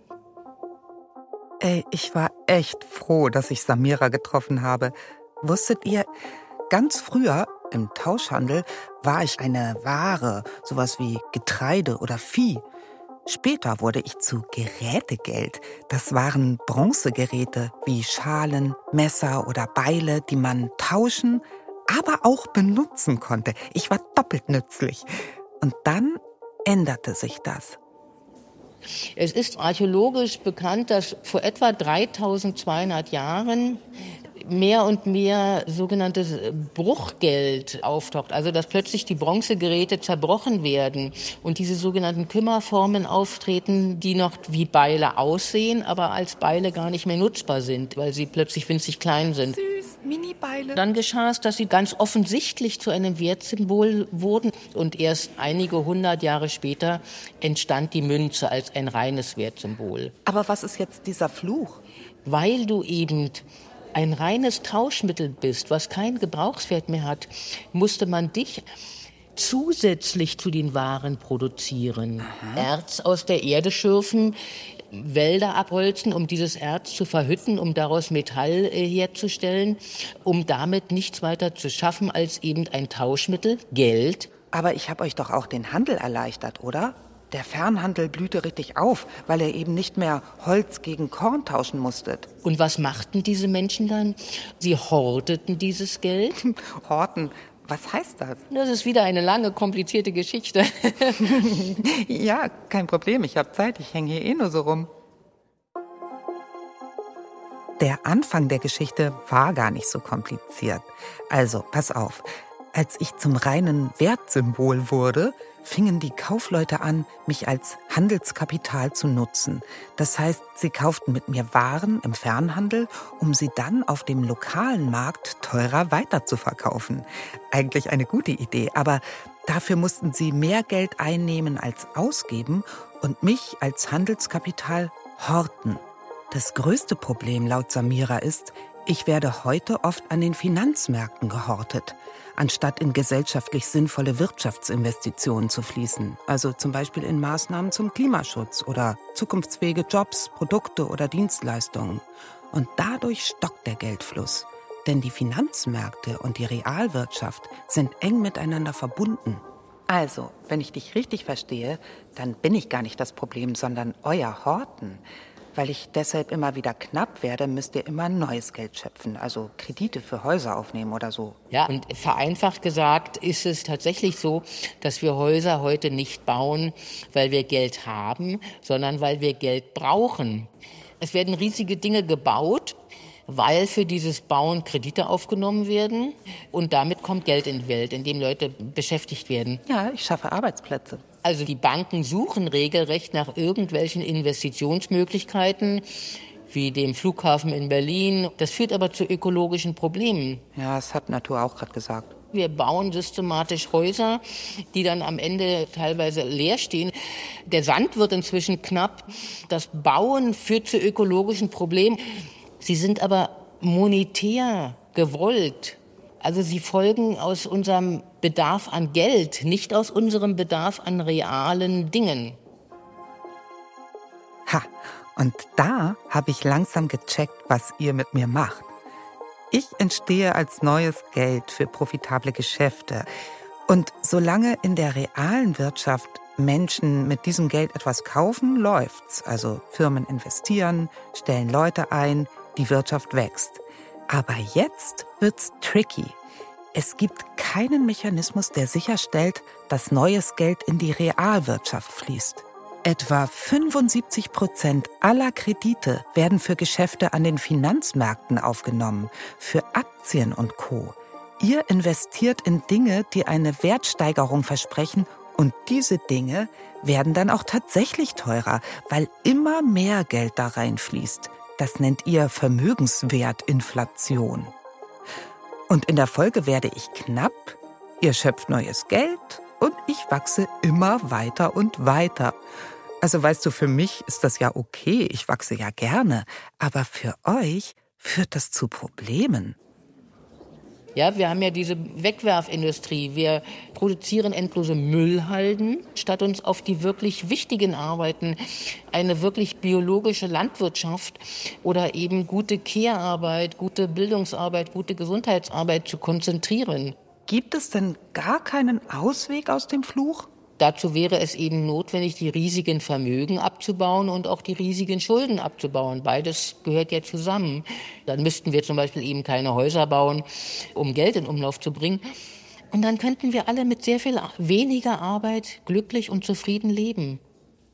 Ey, ich war echt froh, dass ich Samira getroffen habe. Wusstet ihr, ganz früher im Tauschhandel war ich eine Ware, sowas wie Getreide oder Vieh. Später wurde ich zu Gerätegeld. Das waren Bronzegeräte wie Schalen, Messer oder Beile, die man tauschen, aber auch benutzen konnte. Ich war doppelt nützlich. Und dann änderte sich das. Es ist archäologisch bekannt, dass vor etwa dreitausendzweihundert Jahren mehr und mehr sogenanntes Bruchgeld auftaucht. Also dass plötzlich die Bronzegeräte zerbrochen werden und diese sogenannten Kümmerformen auftreten, die noch wie Beile aussehen, aber als Beile gar nicht mehr nutzbar sind, weil sie plötzlich winzig klein sind. Süß, Mini-Beile. Dann geschah es, dass sie ganz offensichtlich zu einem Wertsymbol wurden und erst einige hundert Jahre später entstand die Münze als ein reines Wertsymbol. Aber was ist jetzt dieser Fluch? Weil du eben ein reines Tauschmittel bist, was keinen Gebrauchswert mehr hat, musste man dich zusätzlich zu den Waren produzieren. Aha. Erz aus der Erde schürfen, Wälder abholzen, um dieses Erz zu verhütten, um daraus Metall äh, herzustellen, um damit nichts weiter zu schaffen als eben ein Tauschmittel, Geld. Aber ich habe euch doch auch den Handel erleichtert, oder? Der Fernhandel blühte richtig auf, weil ihr eben nicht mehr Holz gegen Korn tauschen musstet. Und was machten diese Menschen dann? Sie horteten dieses Geld. Horten? Was heißt das? Das ist wieder eine lange, komplizierte Geschichte. Ja, kein Problem. Ich habe Zeit. Ich hänge hier eh nur so rum. Der Anfang der Geschichte war gar nicht so kompliziert. Also, pass auf. Als ich zum reinen Wertsymbol wurde, fingen die Kaufleute an, mich als Handelskapital zu nutzen. Das heißt, sie kauften mit mir Waren im Fernhandel, um sie dann auf dem lokalen Markt teurer weiterzuverkaufen. Eigentlich eine gute Idee, aber dafür mussten sie mehr Geld einnehmen als ausgeben und mich als Handelskapital horten. Das größte Problem laut Samira ist, ich werde heute oft an den Finanzmärkten gehortet, anstatt in gesellschaftlich sinnvolle Wirtschaftsinvestitionen zu fließen. Also zum Beispiel in Maßnahmen zum Klimaschutz oder zukunftsfähige Jobs, Produkte oder Dienstleistungen. Und dadurch stockt der Geldfluss. Denn die Finanzmärkte und die Realwirtschaft sind eng miteinander verbunden. Also, wenn ich dich richtig verstehe, dann bin ich gar nicht das Problem, sondern euer Horten. Weil ich deshalb immer wieder knapp werde, müsst ihr immer neues Geld schöpfen, also Kredite für Häuser aufnehmen oder so. Ja, und vereinfacht gesagt ist es tatsächlich so, dass wir Häuser heute nicht bauen, weil wir Geld haben, sondern weil wir Geld brauchen. Es werden riesige Dinge gebaut, weil für dieses Bauen Kredite aufgenommen werden und damit kommt Geld in die Welt, in dem Leute beschäftigt werden. Ja, ich schaffe Arbeitsplätze. Also die Banken suchen regelrecht nach irgendwelchen Investitionsmöglichkeiten, wie dem Flughafen in Berlin. Das führt aber zu ökologischen Problemen. Ja, das hat Natur auch gerade gesagt. Wir bauen systematisch Häuser, die dann am Ende teilweise leer stehen. Der Sand wird inzwischen knapp. Das Bauen führt zu ökologischen Problemen. Sie sind aber monetär gewollt. Also sie folgen aus unserem Bedarf an Geld, nicht aus unserem Bedarf an realen Dingen. Ha, und da habe ich langsam gecheckt, was ihr mit mir macht. Ich entstehe als neues Geld für profitable Geschäfte. Und solange in der realen Wirtschaft Menschen mit diesem Geld etwas kaufen, läuft's. Also Firmen investieren, stellen Leute ein, die Wirtschaft wächst. Aber jetzt wird's tricky. Es gibt keinen Mechanismus, der sicherstellt, dass neues Geld in die Realwirtschaft fließt. Etwa fünfundsiebzig Prozent aller Kredite werden für Geschäfte an den Finanzmärkten aufgenommen, für Aktien und Co. Ihr investiert in Dinge, die eine Wertsteigerung versprechen, und diese Dinge werden dann auch tatsächlich teurer, weil immer mehr Geld da reinfließt. Das nennt ihr Vermögenswertinflation. Und in der Folge werde ich knapp Ihr schöpft neues Geld und ich wachse immer weiter und weiter. Also weißt du, für mich ist das ja okay, ich wachse ja gerne. Aber für euch führt das zu Problemen. Ja, wir haben ja diese Wegwerfindustrie. Wir produzieren endlose Müllhalden, statt uns auf die wirklich wichtigen Arbeiten, eine wirklich biologische Landwirtschaft oder eben gute Care-Arbeit, gute Bildungsarbeit, gute Gesundheitsarbeit zu konzentrieren. Gibt es denn gar keinen Ausweg aus dem Fluch? Dazu wäre es eben notwendig, die riesigen Vermögen abzubauen und auch die riesigen Schulden abzubauen. Beides gehört ja zusammen. Dann müssten wir zum Beispiel eben keine Häuser bauen, um Geld in Umlauf zu bringen. Und dann könnten wir alle mit sehr viel weniger Arbeit glücklich und zufrieden leben.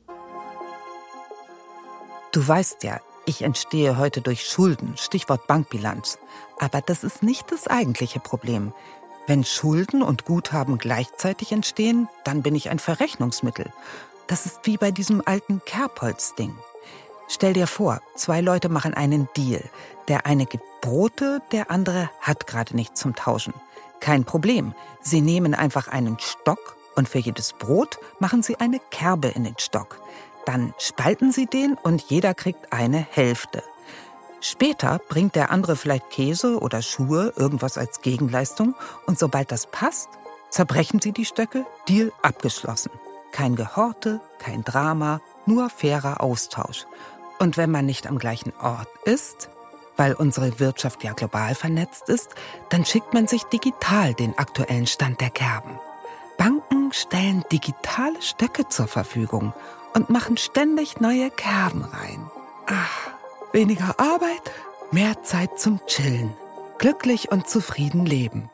Du weißt ja, ich entstehe heute durch Schulden, Stichwort Bankbilanz. Aber das ist nicht das eigentliche Problem. Wenn Schulden und Guthaben gleichzeitig entstehen, dann bin ich ein Verrechnungsmittel. Das ist wie bei diesem alten Kerbholz-Ding. Stell dir vor, zwei Leute machen einen Deal. Der eine gibt Brote, der andere hat gerade nichts zum Tauschen. Kein Problem. Sie nehmen einfach einen Stock und für jedes Brot machen sie eine Kerbe in den Stock. Dann spalten sie den und jeder kriegt eine Hälfte. Später bringt der andere vielleicht Käse oder Schuhe, irgendwas als Gegenleistung. Und sobald das passt, zerbrechen sie die Stöcke, Deal abgeschlossen. Kein Gehorte, kein Drama, nur fairer Austausch. Und wenn man nicht am gleichen Ort ist, weil unsere Wirtschaft ja global vernetzt ist, dann schickt man sich digital den aktuellen Stand der Kerben. Banken stellen digitale Stöcke zur Verfügung und machen ständig neue Kerben rein. Ach. Weniger Arbeit, mehr Zeit zum Chillen. Glücklich und zufrieden leben.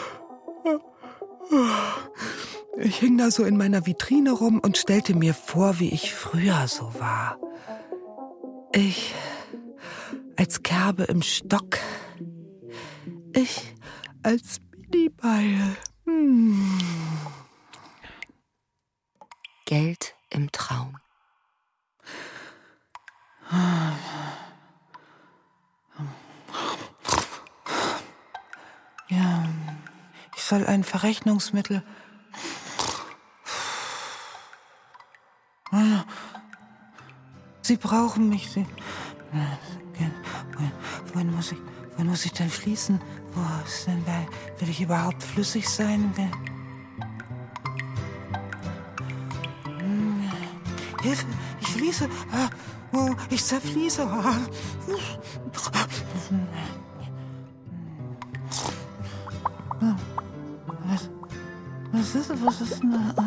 Ich hing da so in meiner Vitrine rum und stellte mir vor, wie ich früher so war. Ich als Kerbe im Stock. Ich als Minibeil. Hm. Geld im Traum. Ja, ich soll ein Verrechnungsmittel. Sie brauchen mich. Sie. Wann muss ich, wann muss ich denn fließen? Wo ist denn da? Will ich überhaupt flüssig sein? Hilfe, ich fließe. Oh, ich zerfließe. Was, was ist, was ist denn da?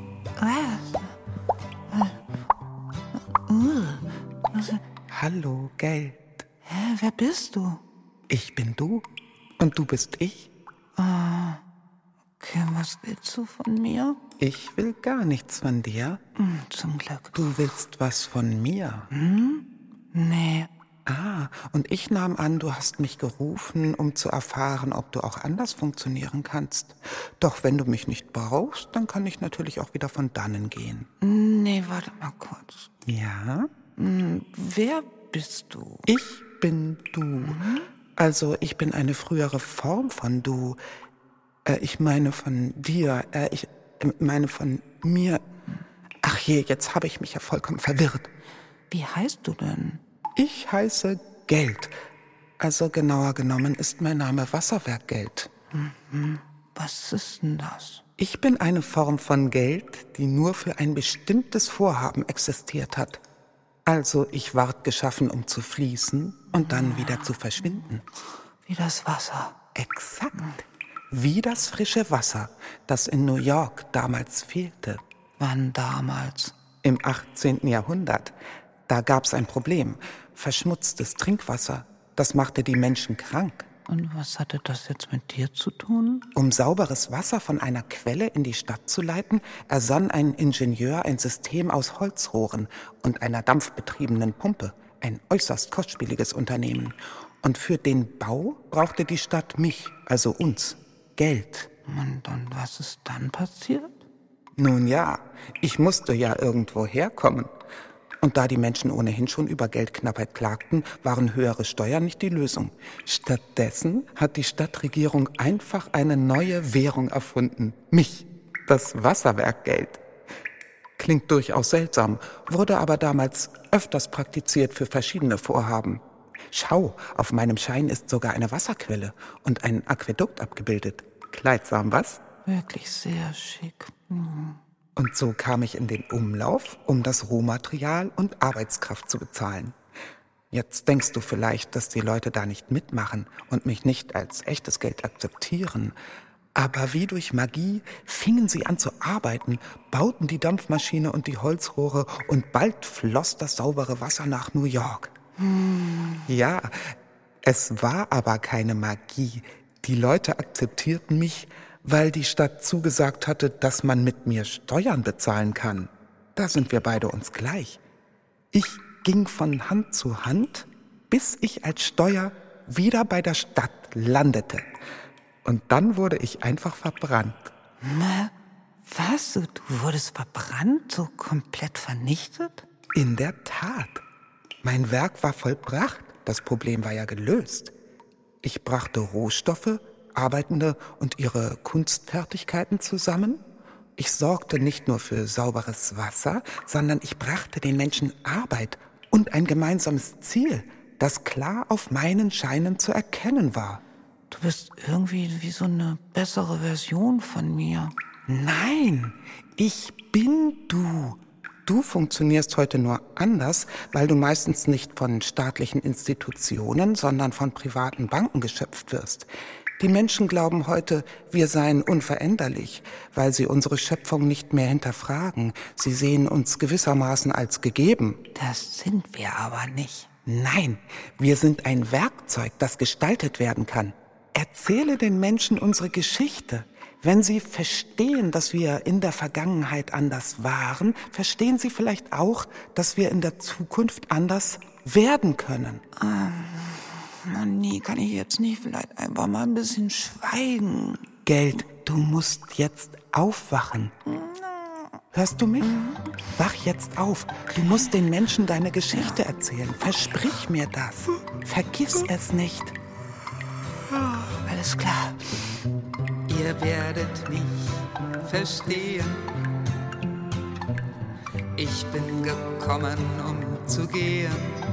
Was? Hallo, Geld. Hä, wer bist du? Ich bin du und du bist ich. Ah, okay, was willst du von mir? Ich will gar nichts von dir. Hm, zum Glück. Du willst was von mir. Hm? Nee. Ah, und ich nahm an, du hast mich gerufen, um zu erfahren, ob du auch anders funktionieren kannst. Doch wenn du mich nicht brauchst, dann kann ich natürlich auch wieder von dannen gehen. Nee, warte mal kurz. Ja? Hm, wer bist du? Ich bin du. Mhm. Also ich bin eine frühere Form von du. Äh, ich meine von dir. Äh, ich meine von mir. Ach je, jetzt habe ich mich ja vollkommen verwirrt. Wie heißt du denn? Ich heiße Geld. Also genauer genommen ist mein Name Wasserwerkgeld. Mhm. Was ist denn das? Ich bin eine Form von Geld, die nur für ein bestimmtes Vorhaben existiert hat. Also ich ward geschaffen, um zu fließen und dann wieder zu verschwinden. Wie das Wasser. Exakt. Wie das frische Wasser, das in New York damals fehlte. Wann damals? Im achtzehnten Jahrhundert. Da gab's ein Problem. Verschmutztes Trinkwasser. Das machte die Menschen krank. Und was hatte das jetzt mit dir zu tun? Um sauberes Wasser von einer Quelle in die Stadt zu leiten, ersann ein Ingenieur ein System aus Holzrohren und einer dampfbetriebenen Pumpe. Ein äußerst kostspieliges Unternehmen. Und für den Bau brauchte die Stadt mich, also uns, Geld. Und, und was ist dann passiert? Nun ja, ich musste ja irgendwo herkommen. Und da die Menschen ohnehin schon über Geldknappheit klagten, waren höhere Steuern nicht die Lösung. Stattdessen hat die Stadtregierung einfach eine neue Währung erfunden. Mich, das Wasserwerkgeld. Klingt durchaus seltsam, wurde aber damals öfters praktiziert für verschiedene Vorhaben. Schau, auf meinem Schein ist sogar eine Wasserquelle und ein Aquädukt abgebildet. Kleidsam, was? Wirklich sehr schick. Mhm. Und so kam ich in den Umlauf, um das Rohmaterial und Arbeitskraft zu bezahlen. Jetzt denkst du vielleicht, dass die Leute da nicht mitmachen und mich nicht als echtes Geld akzeptieren. Aber wie durch Magie fingen sie an zu arbeiten, bauten die Dampfmaschine und die Holzrohre und bald floss das saubere Wasser nach New York. Hm. Ja, es war aber keine Magie. Die Leute akzeptierten mich, weil die Stadt zugesagt hatte, dass man mit mir Steuern bezahlen kann. Da sind wir beide uns gleich. Ich ging von Hand zu Hand, bis ich als Steuer wieder bei der Stadt landete. Und dann wurde ich einfach verbrannt. Was? Du wurdest verbrannt? So komplett vernichtet? In der Tat. Mein Werk war vollbracht. Das Problem war ja gelöst. Ich brachte Rohstoffe, Arbeitende und ihre Kunstfertigkeiten zusammen. Ich sorgte nicht nur für sauberes Wasser, sondern ich brachte den Menschen Arbeit und ein gemeinsames Ziel, das klar auf meinen Scheinen zu erkennen war. Du bist irgendwie wie so eine bessere Version von mir. Nein, ich bin du. Du funktionierst heute nur anders, weil du meistens nicht von staatlichen Institutionen, sondern von privaten Banken geschöpft wirst. Die Menschen glauben heute, wir seien unveränderlich, weil sie unsere Schöpfung nicht mehr hinterfragen. Sie sehen uns gewissermaßen als gegeben. Das sind wir aber nicht. Nein, wir sind ein Werkzeug, das gestaltet werden kann. Erzähle den Menschen unsere Geschichte. Wenn sie verstehen, dass wir in der Vergangenheit anders waren, verstehen sie vielleicht auch, dass wir in der Zukunft anders werden können. Ähm, Mann, nee, kann ich jetzt nicht vielleicht einfach mal ein bisschen schweigen? Geld, du musst jetzt aufwachen. Hörst du mich? Wach jetzt auf. Du musst den Menschen deine Geschichte erzählen. Versprich mir das. Vergiss es nicht. Alles klar. Ihr werdet mich verstehen. Ich bin gekommen, um zu gehen.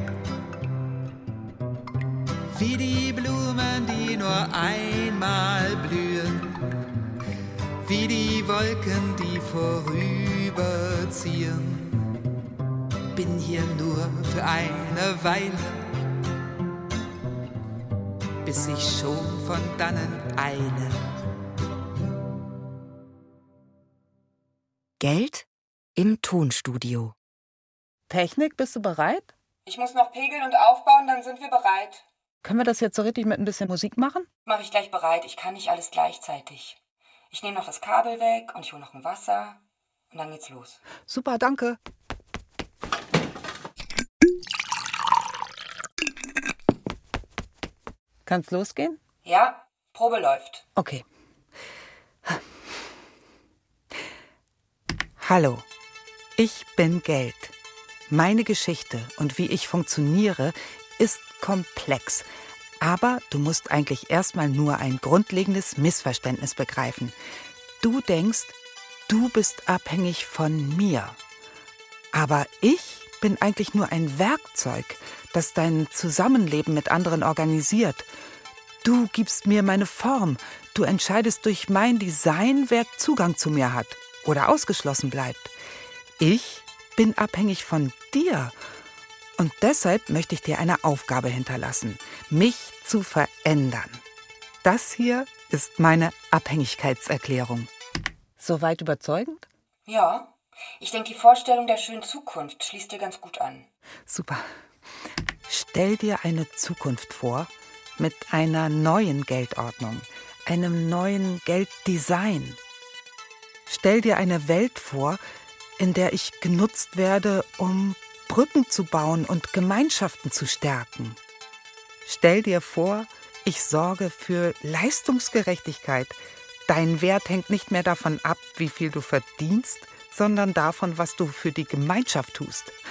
Wie die Blumen, die nur einmal blühen. Wie die Wolken, die vorüberziehen. Bin hier nur für eine Weile, bis ich schon von dannen eile. Geld im Tonstudio. Technik, bist du bereit? Ich muss noch pegeln und aufbauen, dann sind wir bereit. Können wir das jetzt so richtig mit ein bisschen Musik machen? Mach ich gleich bereit, ich kann nicht alles gleichzeitig. Ich nehme noch das Kabel weg und ich hole noch ein Wasser und dann geht's los. Super, danke. Kann's losgehen? Ja, Probe läuft. Okay. Hallo, ich bin Geld. Meine Geschichte und wie ich funktioniere, ist komplex. Aber du musst eigentlich erstmal nur ein grundlegendes Missverständnis begreifen. Du denkst, du bist abhängig von mir. Aber ich bin eigentlich nur ein Werkzeug, das dein Zusammenleben mit anderen organisiert. Du gibst mir meine Form. Du entscheidest durch mein Design, wer Zugang zu mir hat oder ausgeschlossen bleibt. Ich bin abhängig von dir. Und deshalb möchte ich dir eine Aufgabe hinterlassen, mich zu verändern. Das hier ist meine Abhängigkeitserklärung. Soweit überzeugend? Ja, ich denke, die Vorstellung der schönen Zukunft schließt dir ganz gut an. Super. Stell dir eine Zukunft vor mit einer neuen Geldordnung, einem neuen Gelddesign. Stell dir eine Welt vor, in der ich genutzt werde, um Brücken zu bauen und Gemeinschaften zu stärken. Stell dir vor, ich sorge für Leistungsgerechtigkeit. Dein Wert hängt nicht mehr davon ab, wie viel du verdienst, sondern davon, was du für die Gemeinschaft tust.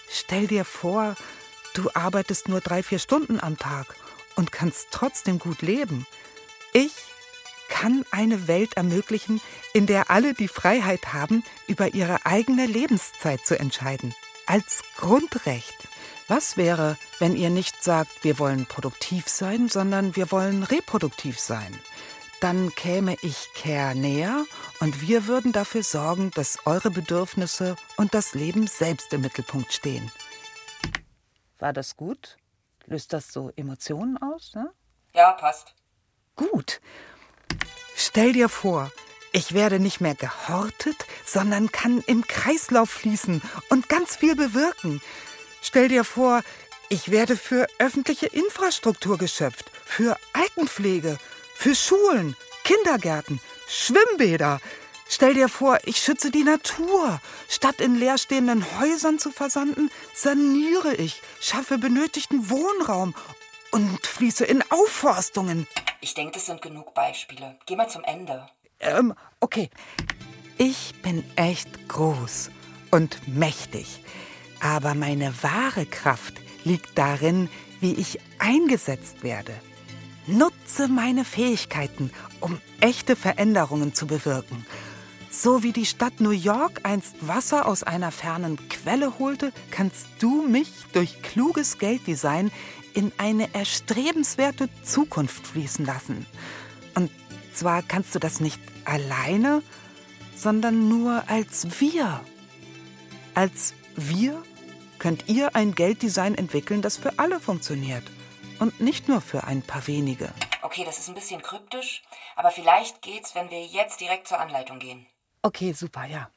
Stell dir vor, du arbeitest nur drei, vier Stunden am Tag und kannst trotzdem gut leben. Ich kann eine Welt ermöglichen, in der alle die Freiheit haben, über ihre eigene Lebenszeit zu entscheiden. Als Grundrecht. Was wäre, wenn ihr nicht sagt, wir wollen produktiv sein, sondern wir wollen reproduktiv sein? Dann käme ich Care näher und wir würden dafür sorgen, dass eure Bedürfnisse und das Leben selbst im Mittelpunkt stehen. War das gut? Löst das so Emotionen aus? Ne? Ja, passt. Gut. Stell dir vor, ich werde nicht mehr gehortet, sondern kann im Kreislauf fließen und ganz viel bewirken. Stell dir vor, ich werde für öffentliche Infrastruktur geschöpft, für Altenpflege, für Schulen, Kindergärten, Schwimmbäder. Stell dir vor, ich schütze die Natur. Statt in leerstehenden Häusern zu versanden, saniere ich, schaffe benötigten Wohnraum und fließe in Aufforstungen. Ich denke, das sind genug Beispiele. Geh mal zum Ende. Ähm, okay. Ich bin echt groß und mächtig. Aber meine wahre Kraft liegt darin, wie ich eingesetzt werde. Nutze meine Fähigkeiten, um echte Veränderungen zu bewirken. So wie die Stadt New York einst Wasser aus einer fernen Quelle holte, kannst du mich durch kluges Gelddesign in eine erstrebenswerte Zukunft fließen lassen. Und zwar kannst du das nicht alleine, sondern nur als wir. Als wir könnt ihr ein Gelddesign entwickeln, das für alle funktioniert. Und nicht nur für ein paar wenige. Okay, das ist ein bisschen kryptisch, aber vielleicht geht's, wenn wir jetzt direkt zur Anleitung gehen. Okay, super, ja.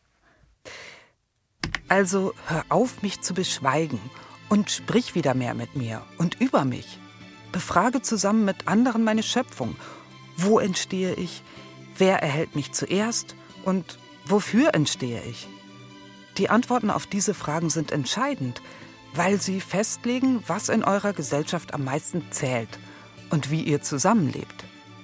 Also hör auf, mich zu beschweigen und sprich wieder mehr mit mir und über mich. Befrage zusammen mit anderen meine Schöpfung. Wo entstehe ich? Wer erhält mich zuerst? Und wofür entstehe ich? Die Antworten auf diese Fragen sind entscheidend, weil sie festlegen, was in eurer Gesellschaft am meisten zählt und wie ihr zusammenlebt.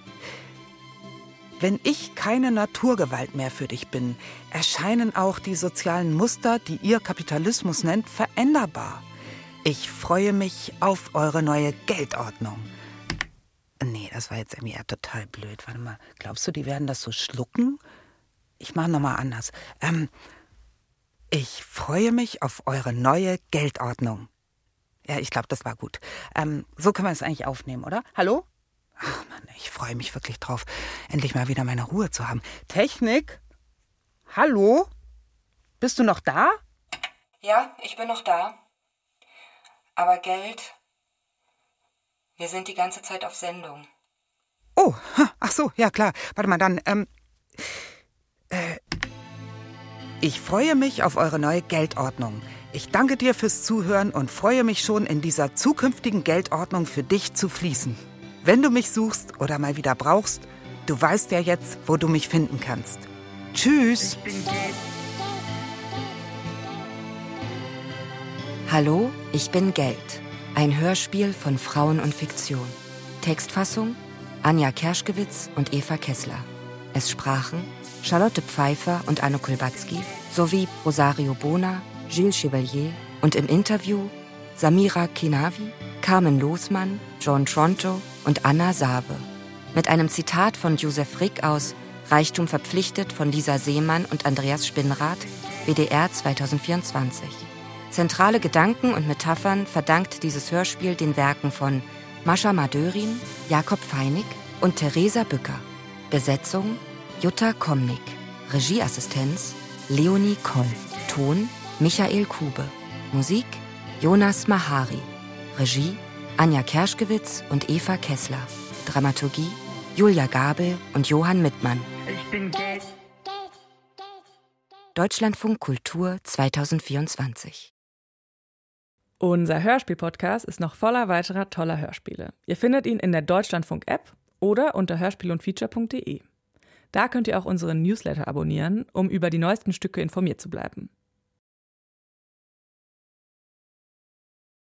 Wenn ich keine Naturgewalt mehr für dich bin, erscheinen auch die sozialen Muster, die ihr Kapitalismus nennt, veränderbar. Ich freue mich auf eure neue Geldordnung. Nee, das war jetzt irgendwie ja total blöd. Warte mal, glaubst du, die werden das so schlucken? Ich mache nochmal anders. Ähm, ich freue mich auf eure neue Geldordnung. Ja, ich glaube, das war gut. Ähm, so können wir es eigentlich aufnehmen, oder? Hallo? Ach Mann, ich freue mich wirklich drauf, endlich mal wieder meine Ruhe zu haben. Technik? Hallo? Bist du noch da? Ja, ich bin noch da. Aber Geld, wir sind die ganze Zeit auf Sendung. Oh, ach so, ja klar. Warte mal, dann, ähm, äh, ich freue mich auf eure neue Geldordnung. Ich danke dir fürs Zuhören und freue mich schon, in dieser zukünftigen Geldordnung für dich zu fließen. Wenn du mich suchst oder mal wieder brauchst, du weißt ja jetzt, wo du mich finden kannst. Tschüss. Hallo, ich bin Geld. Ein Hörspiel von Frauen und Fiktion. Textfassung Anja Kerschkewitz und Eva Kessler. Es sprachen Charlotte Pfeiffer und Anno Kulbatzky sowie Rosario Bona, Gilles Chevalier und im Interview Samira Kinavi, Carmen Losmann, John Tronto und Anna Save. Mit einem Zitat von Josef Rick aus Reichtum verpflichtet von Lisa Seemann und Andreas Spinnrath, W D R zweitausendvierundzwanzig. Zentrale Gedanken und Metaphern verdankt dieses Hörspiel den Werken von Mascha Madörin, Jakob Feinig und Theresa Bücker. Besetzung Jutta Komnik. Regieassistenz Leonie Koll. Ton Michael Kube. Musik Jonas Mahari. Regie Anja Kerschkewitz und Eva Kessler. Dramaturgie Julia Gabel und Johann Mittmann. Ich bin Geld. Deutschlandfunk Kultur zweitausendvierundzwanzig. Unser Hörspiel-Podcast ist noch voller weiterer toller Hörspiele. Ihr findet ihn in der Deutschlandfunk-App oder unter hörspiel und feature punkt de. Da könnt ihr auch unseren Newsletter abonnieren, um über die neuesten Stücke informiert zu bleiben.